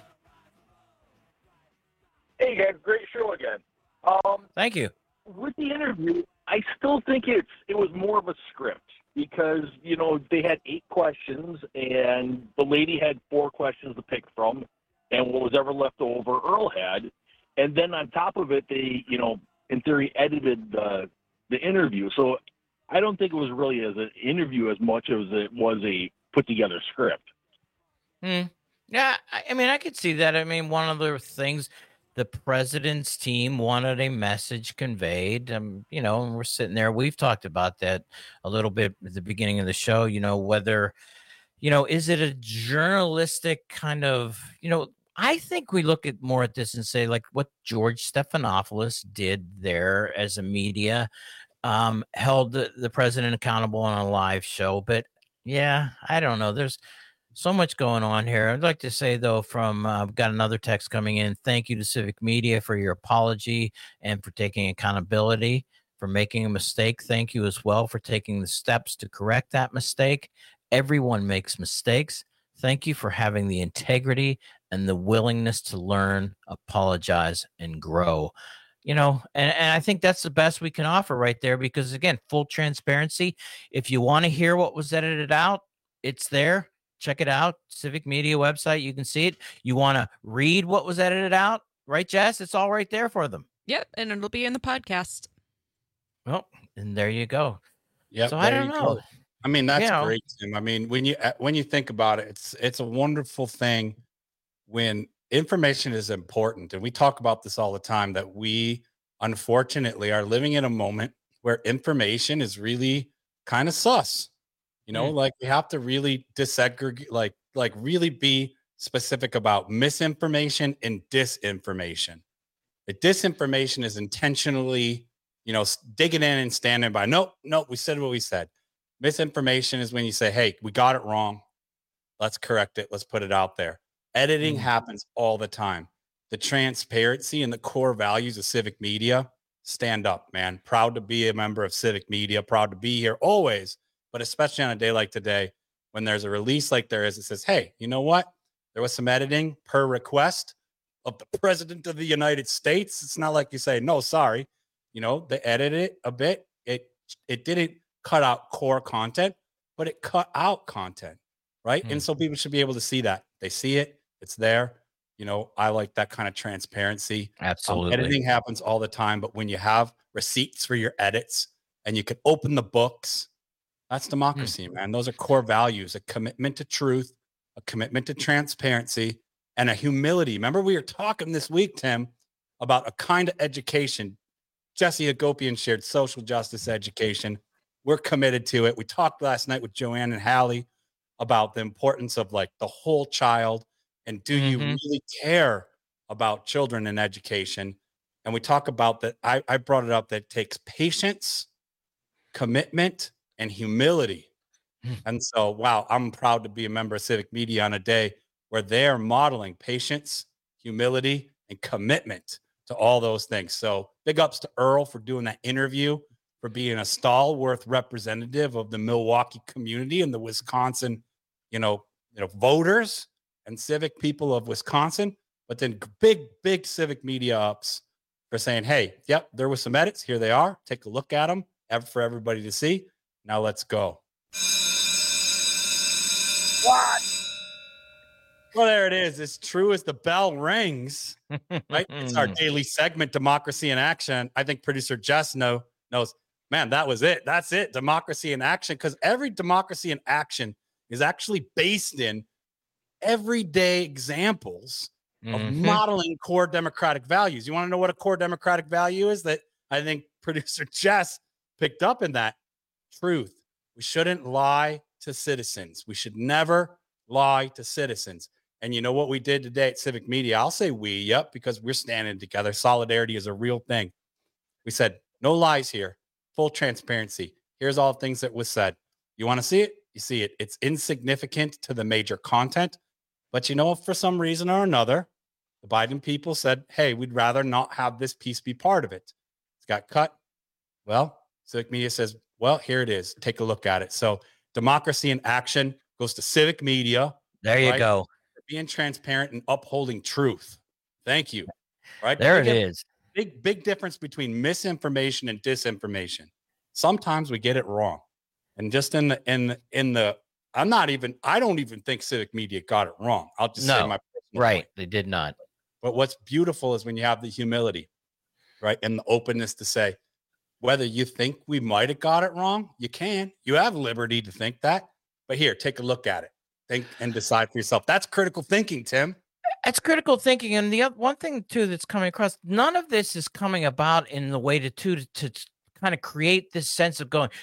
Hey, guys. Great show again. Um, Thank you. With the interview, I still think it's it was more of a script because, you know, they had eight questions and the lady had four questions to pick from, and what was ever left over, Earl had. And then on top of it, they, you know, in theory, edited the, the interview. So I don't think it was really as an interview as much as it was a put-together script. Hmm. Yeah, I, I mean, I could see that. I mean, one of the things the president's team wanted a message conveyed. Um, you know, and we're sitting there. We've talked about that a little bit at the beginning of the show. You know, whether, you know, is it a journalistic kind of, you know, I think we look at more at this and say, like, what George Stephanopoulos did there as a media, um, held the, the president accountable on a live show. But yeah, I don't know. There's so much going on here. I'd like to say, though, from uh, I've got another text coming in. Thank you to Civic Media for your apology and for taking accountability for making a mistake. Thank you as well for taking the steps to correct that mistake. Everyone makes mistakes. Thank you for having the integrity and the willingness to learn, apologize, and grow. You know, and, and I think that's the best we can offer right there because, again, full transparency. If you want to hear what was edited out, it's there. Check it out. Civic Media website. You can see it. You want to read what was edited out, right, Jess? It's all right there for them. Yep, and it'll be in the podcast. Well, and there you go. Yeah. So I don't know. Go. I mean, that's You know. great, Tim. I mean, when you when you think about it, it's it's a wonderful thing when information is important. And we talk about this all the time, that we unfortunately are living in a moment where information is really kind of sus. You know, Mm. like we have to really disaggregate, like like really be specific about misinformation and disinformation. The disinformation is intentionally, you know, s- digging in and standing by. Nope, nope, we said what we said. Misinformation is when you say, hey, we got it wrong. Let's correct it. Let's put it out there. Editing Mm. happens all the time. The transparency and the core values of Civic Media, stand up, man. Proud to be a member of Civic Media. Proud to be here always, but especially on a day like today, when there's a release like there is, it says, hey, you know what? There was some editing per request of the President of the United States. It's not like you say, no, sorry. You know, they edited it a bit. It it didn't cut out core content, but it cut out content, right? And so people should be able to see that. They see it. It's there. You know, I like that kind of transparency. Um, Absolutely. editing happens all the time, but when you have receipts for your edits and you can open the books, that's democracy, man. Those are core values: a commitment to truth, a commitment to transparency, and a humility. Remember, we were talking this week, Tim, about a kind of education. Jesse Hagopian shared social justice education. We're committed to it. We talked last night with Joanne and Hallie about the importance of like the whole child. And do you Mhm. really care about children and education? And we talk about that. I, I brought it up that it takes patience, commitment, and humility. And so, wow, I'm proud to be a member of Civic Media on a day where they're modeling patience, humility, and commitment to all those things. So big ups to Earl for doing that interview, for being a stalwart representative of the Milwaukee community and the Wisconsin, you know, you know, voters and civic people of Wisconsin. But then big, big Civic Media ups for saying, hey, yep, there was some edits. Here they are. Take a look at them for everybody to see. Now let's go. What? Well, there it is. As true as the bell rings, right? It's our daily segment, Democracy in Action. I think producer Jess know, knows, man, that was it. That's it. Democracy in Action. Because every democracy in action is actually based in everyday examples of Mhm. modeling core democratic values. You want to know what a core democratic value is? That I think producer Jess picked up in that truth. We shouldn't lie to citizens. We should never lie to citizens. And you know what we did today at Civic Media? I'll say we, yep, because we're standing together. Solidarity is a real thing. We said, no lies here, full transparency. Here's all things that was said. You want to see it? You see it, it's insignificant to the major content. But you know, for some reason or another, the Biden people said, hey, we'd rather not have this piece be part of it. It's got cut. Well, Civic Media says, well, here it is. Take a look at it. So democracy in action goes to Civic Media. There you right? go. Being transparent and upholding truth. Thank you. Right there, big, it is. Big, big difference between misinformation and disinformation. Sometimes we get it wrong. And just in the, in the, in the, I'm not even, I don't even think Civic Media got it wrong. I'll just no, say my personal right. point. They did not. But what's beautiful is when you have the humility, right? And the openness to say, whether you think we might have got it wrong, you can. You have liberty to think that. But here, take a look at it. Think and decide for yourself. That's critical thinking, Tim. It's critical thinking. And the other one thing, too, that's coming across, none of this is coming about in the way to, to, to, to kind of create this sense of going,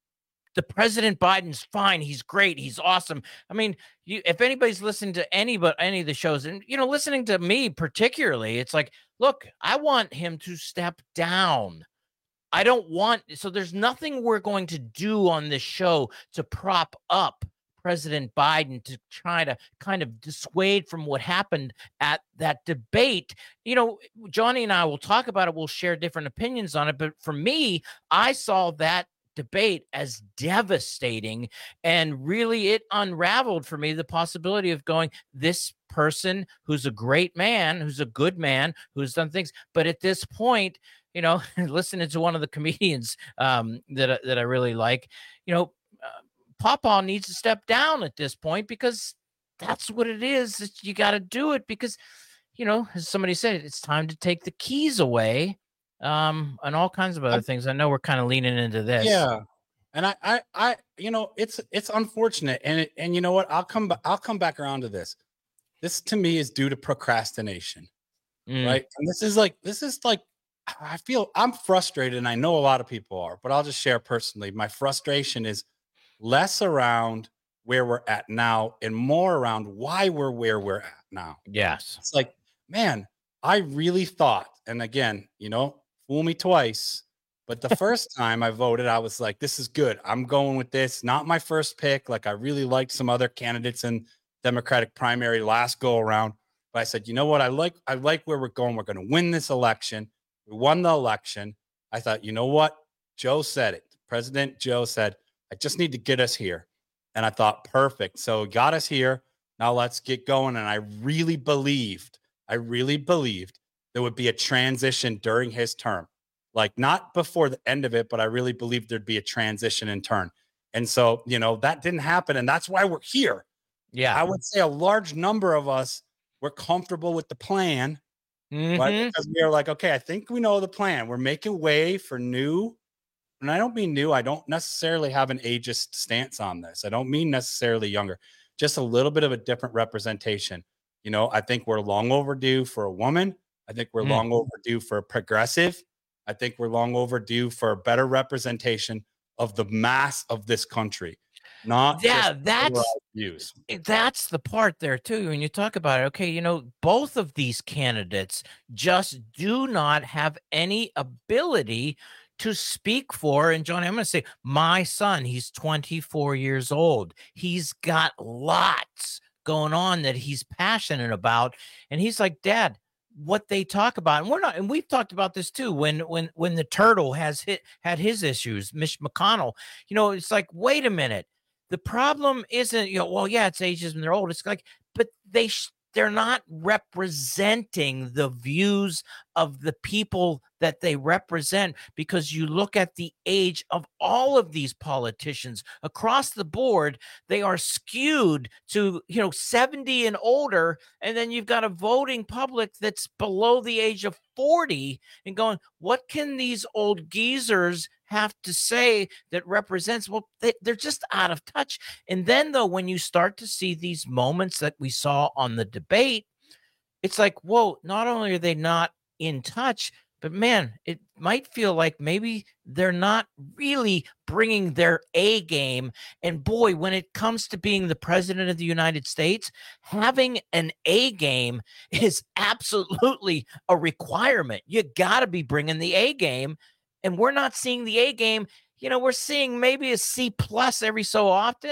the President Biden's fine. He's great. He's awesome. I mean, you, if anybody's listened to any but any of the shows, and you know, listening to me particularly, it's like, look, I want him to step down. I don't want. So there's nothing we're going to do on this show to prop up President Biden to try to kind of dissuade from what happened at that debate. You know, Johnny and I will talk about it. We'll share different opinions on it. But for me, I saw that debate as devastating, and really it unraveled for me the possibility of going, this person who's a great man, who's a good man, who's done things, but at this point, you know, listening to one of the comedians um that, that I really like, you know, uh, Pawpaw needs to step down at this point, because that's what it is. It's, you got to do it because, you know, as somebody said, it's time to take the keys away. Um, and all kinds of other things. I know we're kind of leaning into this. Yeah. And I, I, I, you know, it's, it's unfortunate. And, it, and you know what, I'll come, I'll come back around to this. This to me is due to procrastination, Mm. right? And this is like, this is like, I feel I'm frustrated, and I know a lot of people are, but I'll just share personally. My frustration is less around where we're at now and more around why we're where we're at now. Yes. It's like, man, I really thought, and again, you know, fool me twice, but the first time I voted, I was like, this is good. I'm going with this. Not my first pick. Like, I really liked some other candidates in Democratic primary last go around, but I said, you know what? I like, I like where we're going. We're going to win this election. We won the election. I thought, you know what? Joe said it. President Joe said, I just need to get us here. And I thought, perfect. So got us here. Now let's get going. And I really believed, I really believed there would be a transition during his term, like not before the end of it, but I really believed there'd be a transition in turn. And so, you know, that didn't happen. And that's why we're here. Yeah. I would say a large number of us were comfortable with the plan, mm-hmm. right? Because we are like, okay, I think we know the plan. We're making way for new. And I don't mean new. I don't necessarily have an ageist stance on this. I don't mean necessarily younger, just a little bit of a different representation. You know, I think we're long overdue for a woman. I think we're Mm. long overdue for a progressive. I think we're long overdue for a better representation of the mass of this country. Not Yeah, just that's polarized views. that's the part there too. When you talk about it, okay, you know, both of these candidates just do not have any ability to speak for. And John, I'm going to say, my son, he's twenty-four years old. He's got lots going on that he's passionate about, and he's like, Dad, what they talk about, and we're not, and we've talked about this too. When when when the turtle has hit had his issues, Mitch McConnell, you know, it's like, wait a minute. The problem isn't, you know, well, yeah, it's ageism, they're old. It's like, but they sh- they're not representing the views of the people that they represent, because you look at the age of all of these politicians across the board, they are skewed to, you know, seventy and older. And then you've got a voting public that's below the age of forty, and going, what can these old geezers have to say that represents? Well, they, they're just out of touch. And then though, when you start to see these moments that we saw on the debate, it's like, whoa, not only are they not in touch, but man, it might feel like maybe they're not really bringing their A game. And boy, when it comes to being the president of the United States, having an A game is absolutely a requirement. You got to be bringing the A game. And we're not seeing the A game. You know, we're seeing maybe a C plus every so often,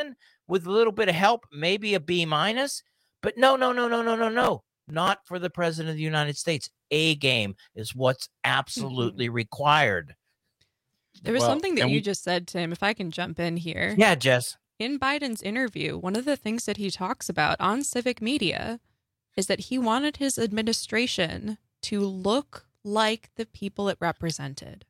with a little bit of help, maybe a B minus. But no, no, no, no, no, no, no. Not for the president of the United States. A game is what's absolutely required. There was Well, something that and you we- just said, Tim, if I can jump in here. Yeah, Jess. In Biden's interview, one of the things that he talks about on civic media is that he wanted his administration to look like the people it represented.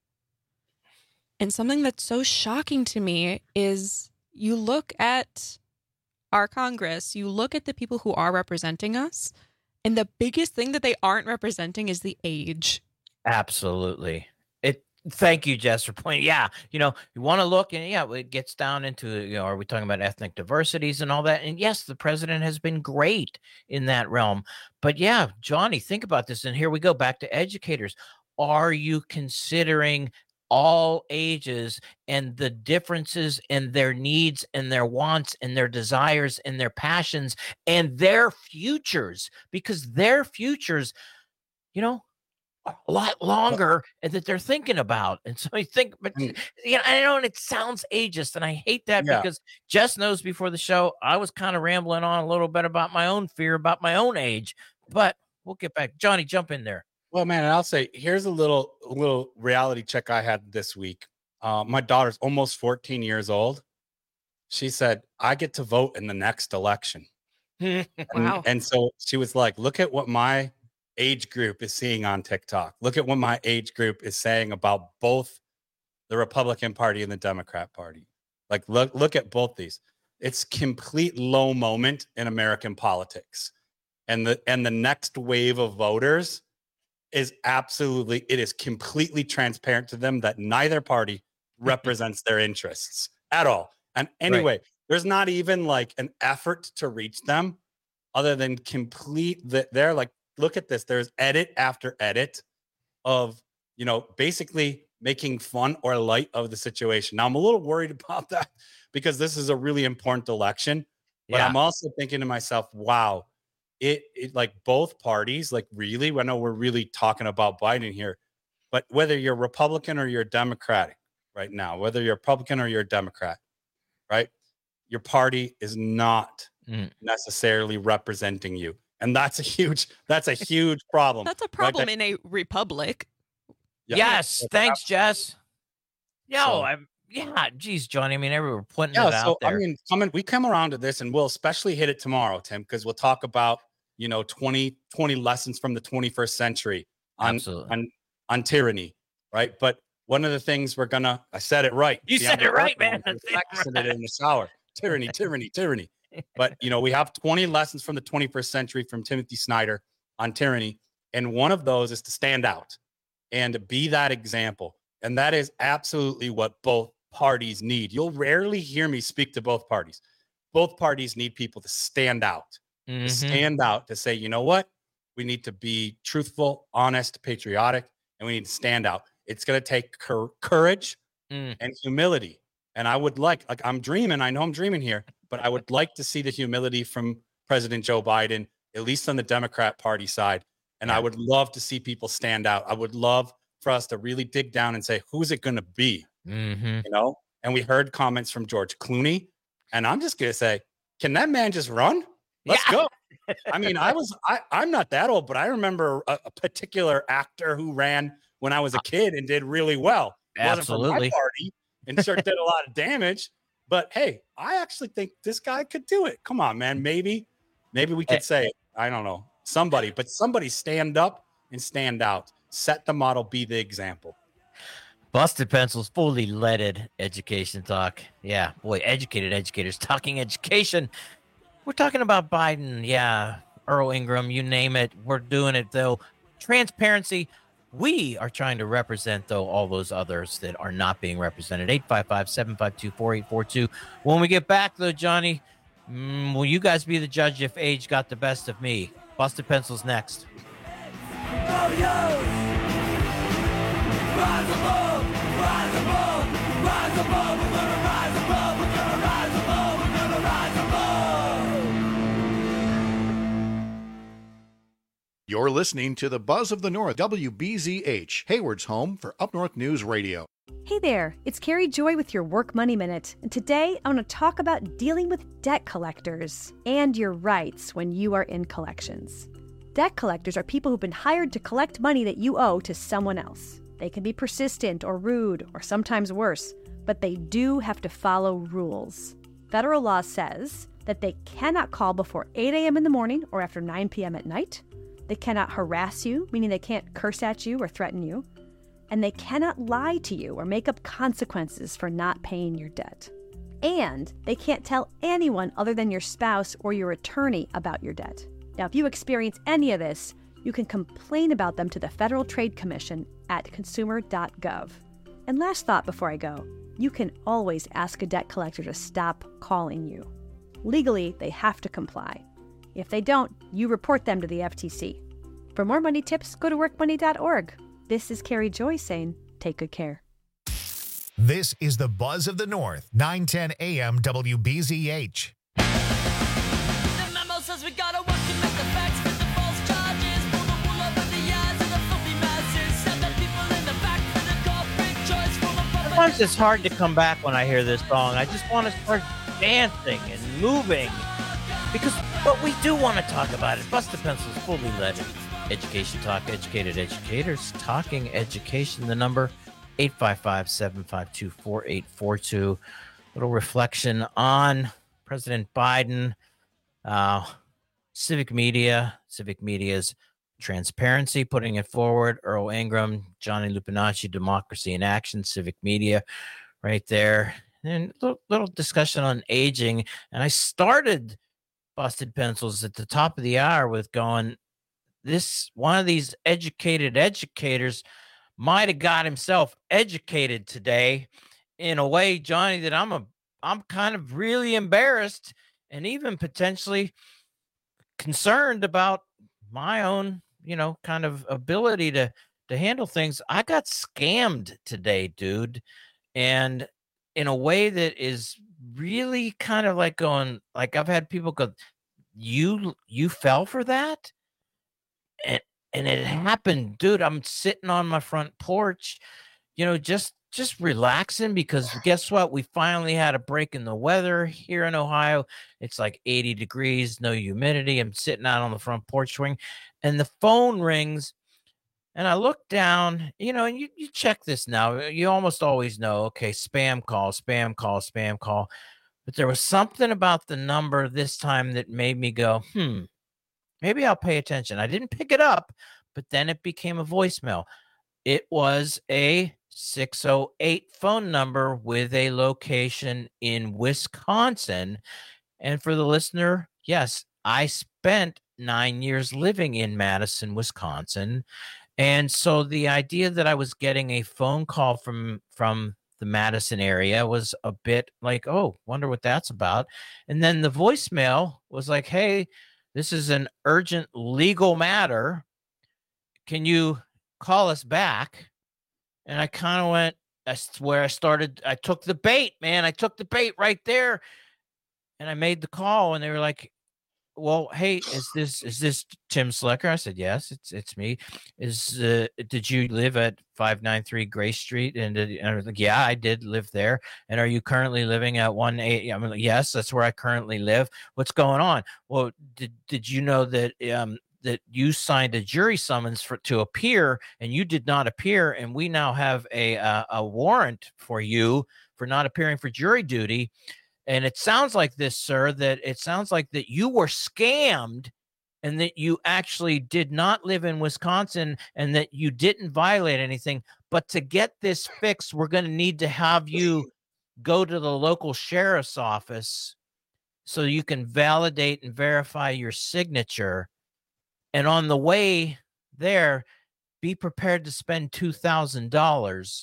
And something that's so shocking to me is you look at our Congress, you look at the people who are representing us, and the biggest thing that they aren't representing is the age. Absolutely. It. Thank you, Jess, for pointing. Yeah, you know, you want to look, and yeah, it gets down into, you know, are we talking about ethnic diversities and all that? And yes, the president has been great in that realm. But yeah, Johnny, think about this. And here we go back to educators. Are you considering all ages and the differences in their needs and their wants and their desires and their passions and their futures? Because their futures, you know, are a lot longer and that they're thinking about. And so I think, but you know, I know, and it sounds ageist, and I hate that Yeah. because Jess knows before the show, I was kind of rambling on a little bit about my own fear about my own age, but we'll get back. Johnny, jump in there. Well, man, and I'll say here's a little a little reality check I had this week. Uh, my daughter's almost fourteen years old. She said, I get to vote in the next election. Wow. And, and so she was like, look at what my age group is seeing on TikTok. Look at what my age group is saying about both the Republican Party and the Democrat Party. Like, look, look at both these. It's complete low moment in American politics. And the and the next wave of voters is absolutely, it is completely transparent to them that neither party represents their interests at all. And anyway, Right. there's not even like an effort to reach them other than complete that they're like, look at this. There's edit after edit of, you know, basically making fun or light of the situation. Now I'm a little worried about that because this is a really important election, but Yeah. I'm also thinking to myself, wow, it, it like both parties, like really, I know we're really talking about Biden here, but whether you're Republican or you're Democratic right now, whether you're Republican or you're a Democrat, right? Your party is not Mm. necessarily representing you. And that's a huge, that's a huge problem. That's a right? problem That- in a republic. Yeah. Yes, That's thanks, Jess. No, So- I'm yeah, geez, Johnny. I mean, everyone putting Yeah, it so out there. I mean, coming we come around to this, and we'll especially hit it tomorrow, Tim, because we'll talk about you know twenty, twenty lessons from the twenty-first century on Absolutely. on on tyranny, right? But one of the things we're gonna, I said it right. You See, said I'm it right, working man. on it. I'm practicing it in the shower. Tyranny, tyranny, tyranny. But you know, we have twenty lessons from the twenty-first century from Timothy Snyder on tyranny, and one of those is to stand out and be that example. And that is absolutely what both parties need. You'll rarely hear me speak to both parties. Both parties need people to stand out, Mhm. to stand out, to say, you know what? We need to be truthful, honest, patriotic, and we need to stand out. It's going to take cour- courage Mm. and humility. And I would like, like, I'm dreaming, I know I'm dreaming here, but I would like to see the humility from President Joe Biden, at least on the Democrat Party side. And I would love to see people stand out. I would love for us to really dig down and say, who's it going to be? Mm-hmm. You know, and we heard comments from George Clooney, and I'm just gonna say, can that man just run? Let's Yeah. go. I mean, I was I, I'm not that old, but I remember a, a particular actor who ran when I was a kid and did really well. It wasn't from Absolutely. my party and sure did a lot of damage. But hey, I actually think this guy could do it. Come on, man. Maybe, maybe we could say, I don't know, somebody, but somebody stand up and stand out. Set the model, be the example. Busted Pencils, fully leaded education talk. Yeah, boy, educated educators talking education. We're talking about Biden. Yeah, Earl Ingram, you name it. We're doing it, though. Transparency. We are trying to represent, though, all those others that are not being represented. eight five five, seven five two, four eight four two. When we get back, though, Johnny, mm, will you guys be the judge if age got the best of me? Busted Pencils next. Oh, yo! Rise above, rise above, rise above, we're gonna rise above, we're gonna rise above, we're gonna rise above. You're listening to the Buzz of the North, W B Z H, Hayward's home for Up North News Radio. Hey there, it's Carrie Joy with your Work Money Minute, and today I want to talk about dealing with debt collectors and your rights when you are in collections. Debt collectors are people who've been hired to collect money that you owe to someone else. They can be persistent or rude or sometimes worse, but they do have to follow rules. Federal law says that they cannot call before eight a.m. in the morning or after nine p.m. at night. They cannot harass you, meaning they can't curse at you or threaten you. And they cannot lie to you or make up consequences for not paying your debt. And they can't tell anyone other than your spouse or your attorney about your debt. Now, if you experience any of this, you can complain about them to the Federal Trade Commission at consumer dot gov. And last thought before I go, you can always ask a debt collector to stop calling you. Legally, they have to comply. If they don't, you report them to the F T C. For more money tips, go to work money dot org. This is Carrie Joy saying, take good care. This is the Buzz of the North, nine ten a.m. W B Z H. The memo says we gotta work to make the facts fit the false charges. Pull the wool over the eyes of the filthy masses. Send the people in the back for the corporate choice from a public. Sometimes it's hard to come back when I hear this song. I just want to start dancing and moving because what we do want to talk about is Busted Pencils fully leaded. Education Talk, educated educators, talking education. The number eight five five, seven five two, four eight four two. Little reflection on President Biden, uh, civic media, civic media's transparency, putting it forward. Earl Ingram, Johnny Lupinacci, Democracy in Action, civic media, right there. And a little, little discussion on aging. And I started Busted Pencils at the top of the hour with going, this one of these educated educators might have got himself educated today in a way, Johnny, that I'm a I'm kind of really embarrassed and even potentially concerned about my own, you know, kind of ability to to handle things. I got scammed today, dude, and in a way that is really kind of like going, like I've had people go, you you fell for that? And and it happened, dude. I'm sitting on my front porch, you know, just just relaxing because guess what? We finally had a break in the weather here in Ohio. It's like eighty degrees, no humidity. I'm sitting out on the front porch swing, and the phone rings, and I look down, you know, and you, you check this now. You almost always know, okay, spam call, spam call, spam call. But there was something about the number this time that made me go, hmm. Maybe I'll pay attention. I didn't pick it up, but then it became a voicemail. It was a six oh eight phone number with a location in Wisconsin. And for the listener, yes, I spent nine years living in Madison, Wisconsin. And so the idea that I was getting a phone call from, from the Madison area was a bit like, oh, wonder what that's about. And then the voicemail was like, hey, this is an urgent legal matter. Can you call us back? And I kind of went, that's where I started. I took the bait, man. I took the bait right there. And I made the call and they were like, well, hey, is this is this Tim Slicker? I said, yes, it's it's me. Is uh, did you live at five ninety-three Grace Street? And, did, and I was like, yeah, I did live there. And are you currently living at one eighty? I'm like, yes, that's where I currently live. What's going on? Well, did did you know that um that you signed a jury summons for to appear and you did not appear, and we now have a uh, a warrant for you for not appearing for jury duty? And it sounds like this, sir, that it sounds like that you were scammed and that you actually did not live in Wisconsin and that you didn't violate anything. But to get this fixed, we're going to need to have you go to the local sheriff's office so you can validate and verify your signature. And on the way there, be prepared to spend two thousand dollars.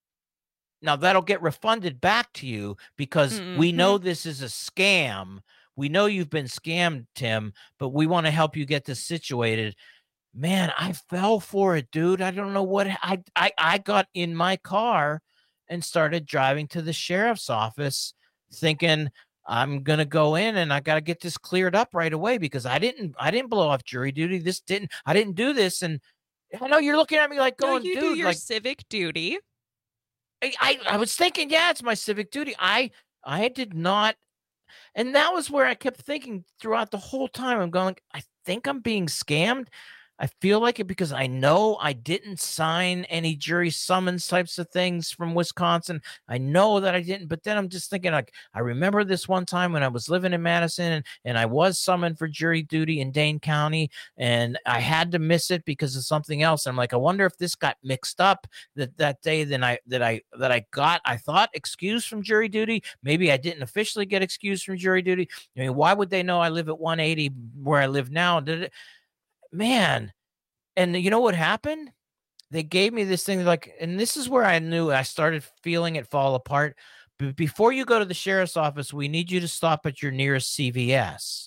Now, that'll get refunded back to you because mm-hmm. we know this is a scam. We know you've been scammed, Tim, but we want to help you get this situated. Man, I fell for it, dude. I don't know what I, I, I got in my car and started driving to the sheriff's office thinking I'm going to go in and I got to get this cleared up right away because I didn't I didn't blow off jury duty. This didn't I didn't do this. And I know you're looking at me like going, no, you dude, do your like civic duty. I, I, I was thinking, yeah, it's my civic duty. I I did not. And that was where I kept thinking throughout the whole time. I'm going, I think I'm being scammed. I feel like it because I know I didn't sign any jury summons types of things from Wisconsin. I know that I didn't, but then I'm just thinking, like, I remember this one time when I was living in Madison and, and I was summoned for jury duty in Dane County, and I had to miss it because of something else. I'm like, I wonder if this got mixed up that that day. Then I that I that I got I thought excused from jury duty. Maybe I didn't officially get excused from jury duty. I mean, why would they know I live at one eighty where I live now? Did it? Man, and you know what happened? They gave me this thing like, and this is where I knew I started feeling it fall apart. But before you go to the sheriff's office, we need you to stop at your nearest C V S.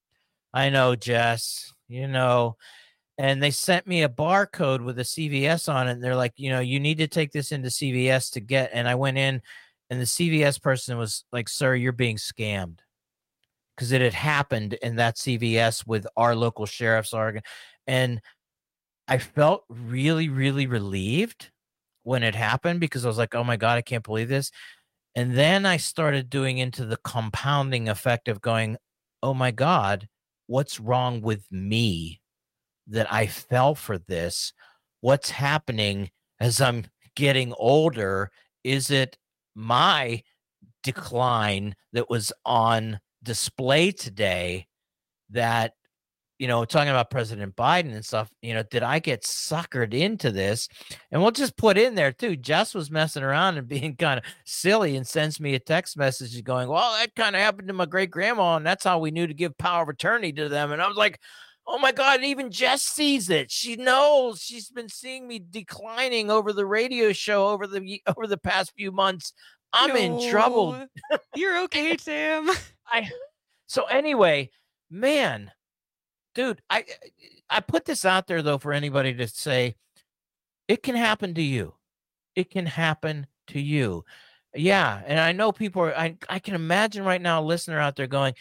I know, Jess, you know, and they sent me a barcode with a C V S on it. And they're like, you know, you need to take this into C V S to get. And I went in, and the C V S person was like, sir, you're being scammed. Because it had happened in that C V S with our local sheriff's organ. And I felt really, really relieved when it happened because I was like, oh my God, I can't believe this. And then I started doing into the compounding effect of going, oh my God, what's wrong with me that I fell for this? What's happening as I'm getting older? Is it my decline that was on display today that, you know, talking about President Biden and stuff, you know, did I get suckered into this? And we'll just put in there too, Jess was messing around and being kind of silly and sends me a text message going, well, that kind of happened to my great grandma, and that's how we knew to give power of attorney to them. And I was like, oh my God, even Jess sees it. She knows. She's been seeing me declining over the radio show over the over the past few months. I'm No. in trouble. You're okay, Tim. I so anyway, man, dude, I I put this out there though for anybody to say it can happen to you. It can happen to you. Yeah, and I know people are I I can imagine right now a listener out there going,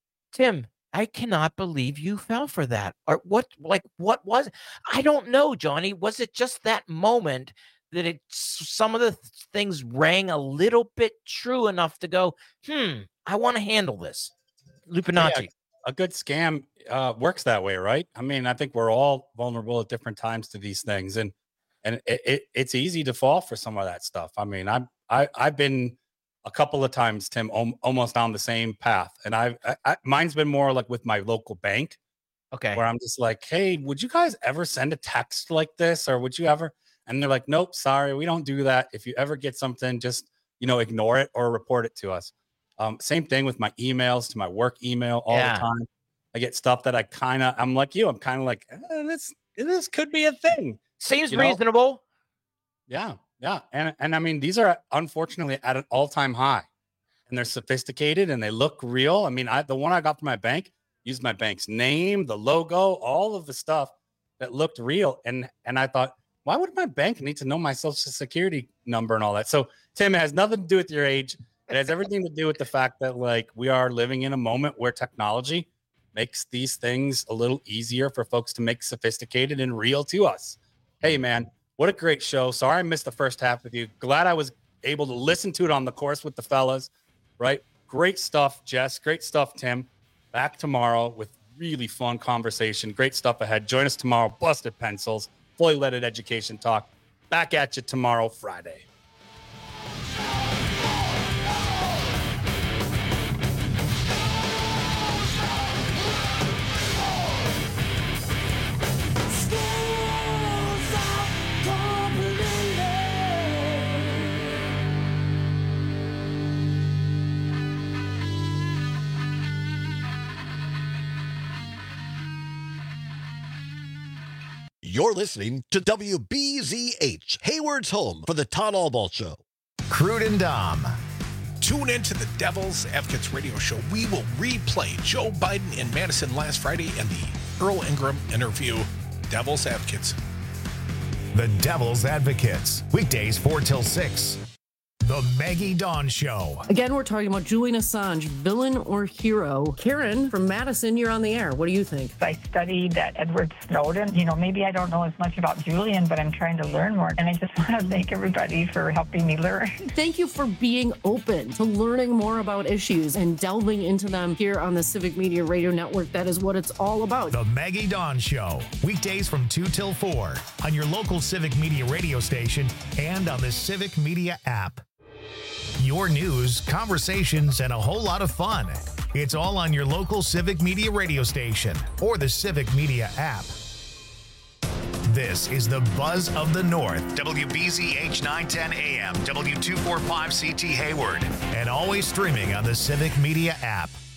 Tim, I cannot believe you fell for that. Or what like what was it? I don't know, Johnny. Was it just that moment that it some of the th- things rang a little bit true enough to go, hmm, I want to handle this. Lupinacci. Yeah, a good scam uh, works that way, right? I mean, I think we're all vulnerable at different times to these things, and and it, it, it's easy to fall for some of that stuff. I mean, I'm I I've been a couple of times, Tim, om- almost on the same path, and I've I, I, mine's been more like with my local bank, okay, where I'm just like, hey, would you guys ever send a text like this, or would you ever? And they're like, nope, sorry, we don't do that. If you ever get something, just, you know, ignore it or report it to us. Um, same thing with my emails to my work email all Yeah. the time. I get stuff that I kind of, I'm like you, I'm kind of like, eh, this, this could be a thing. Seems You know? reasonable. Yeah. Yeah. And, and I mean, these are unfortunately at an all time high, and they're sophisticated and they look real. I mean, I, the one I got from my bank used my bank's name, the logo, all of the stuff that looked real. And, and I thought, why would my bank need to know my social security number and all that? So, Tim, it has nothing to do with your age. It has everything to do with the fact that, like, we are living in a moment where technology makes these things a little easier for folks to make sophisticated and real to us. Hey, man, what a great show. Sorry I missed the first half with you. Glad I was able to listen to it on the course with the fellas, right? Great stuff, Jess. Great stuff, Tim. Back tomorrow with really fun conversation. Great stuff ahead. Join us tomorrow. Busted Pencils. Fully Loaded Education Talk. Back at you tomorrow, Friday. You're listening to W B Z H, Hayward's home for the Todd Allball Show. Crude and Dom. Tune in to the Devil's Advocates radio show. We will replay Joe Biden in Madison last Friday and the Earl Ingram interview. Devil's Advocates. The Devil's Advocates. Weekdays four till six. The Maggie Dawn Show. Again, we're talking about Julian Assange, villain or hero. Karen from Madison, you're on the air. What do you think? I studied that Edward Snowden. You know, maybe I don't know as much about Julian, but I'm trying to learn more. And I just want to thank everybody for helping me learn. Thank you for being open to learning more about issues and delving into them here on the Civic Media Radio Network. That is what it's all about. The Maggie Dawn Show. Weekdays from two till four on your local Civic Media radio station and on the Civic Media app. Your news, conversations, and a whole lot of fun. It's all on your local Civic Media radio station or the Civic Media app. This is the Buzz of the North, W B Z H nine ten A M, W two forty-five C T Hayward, and always streaming on the Civic Media app.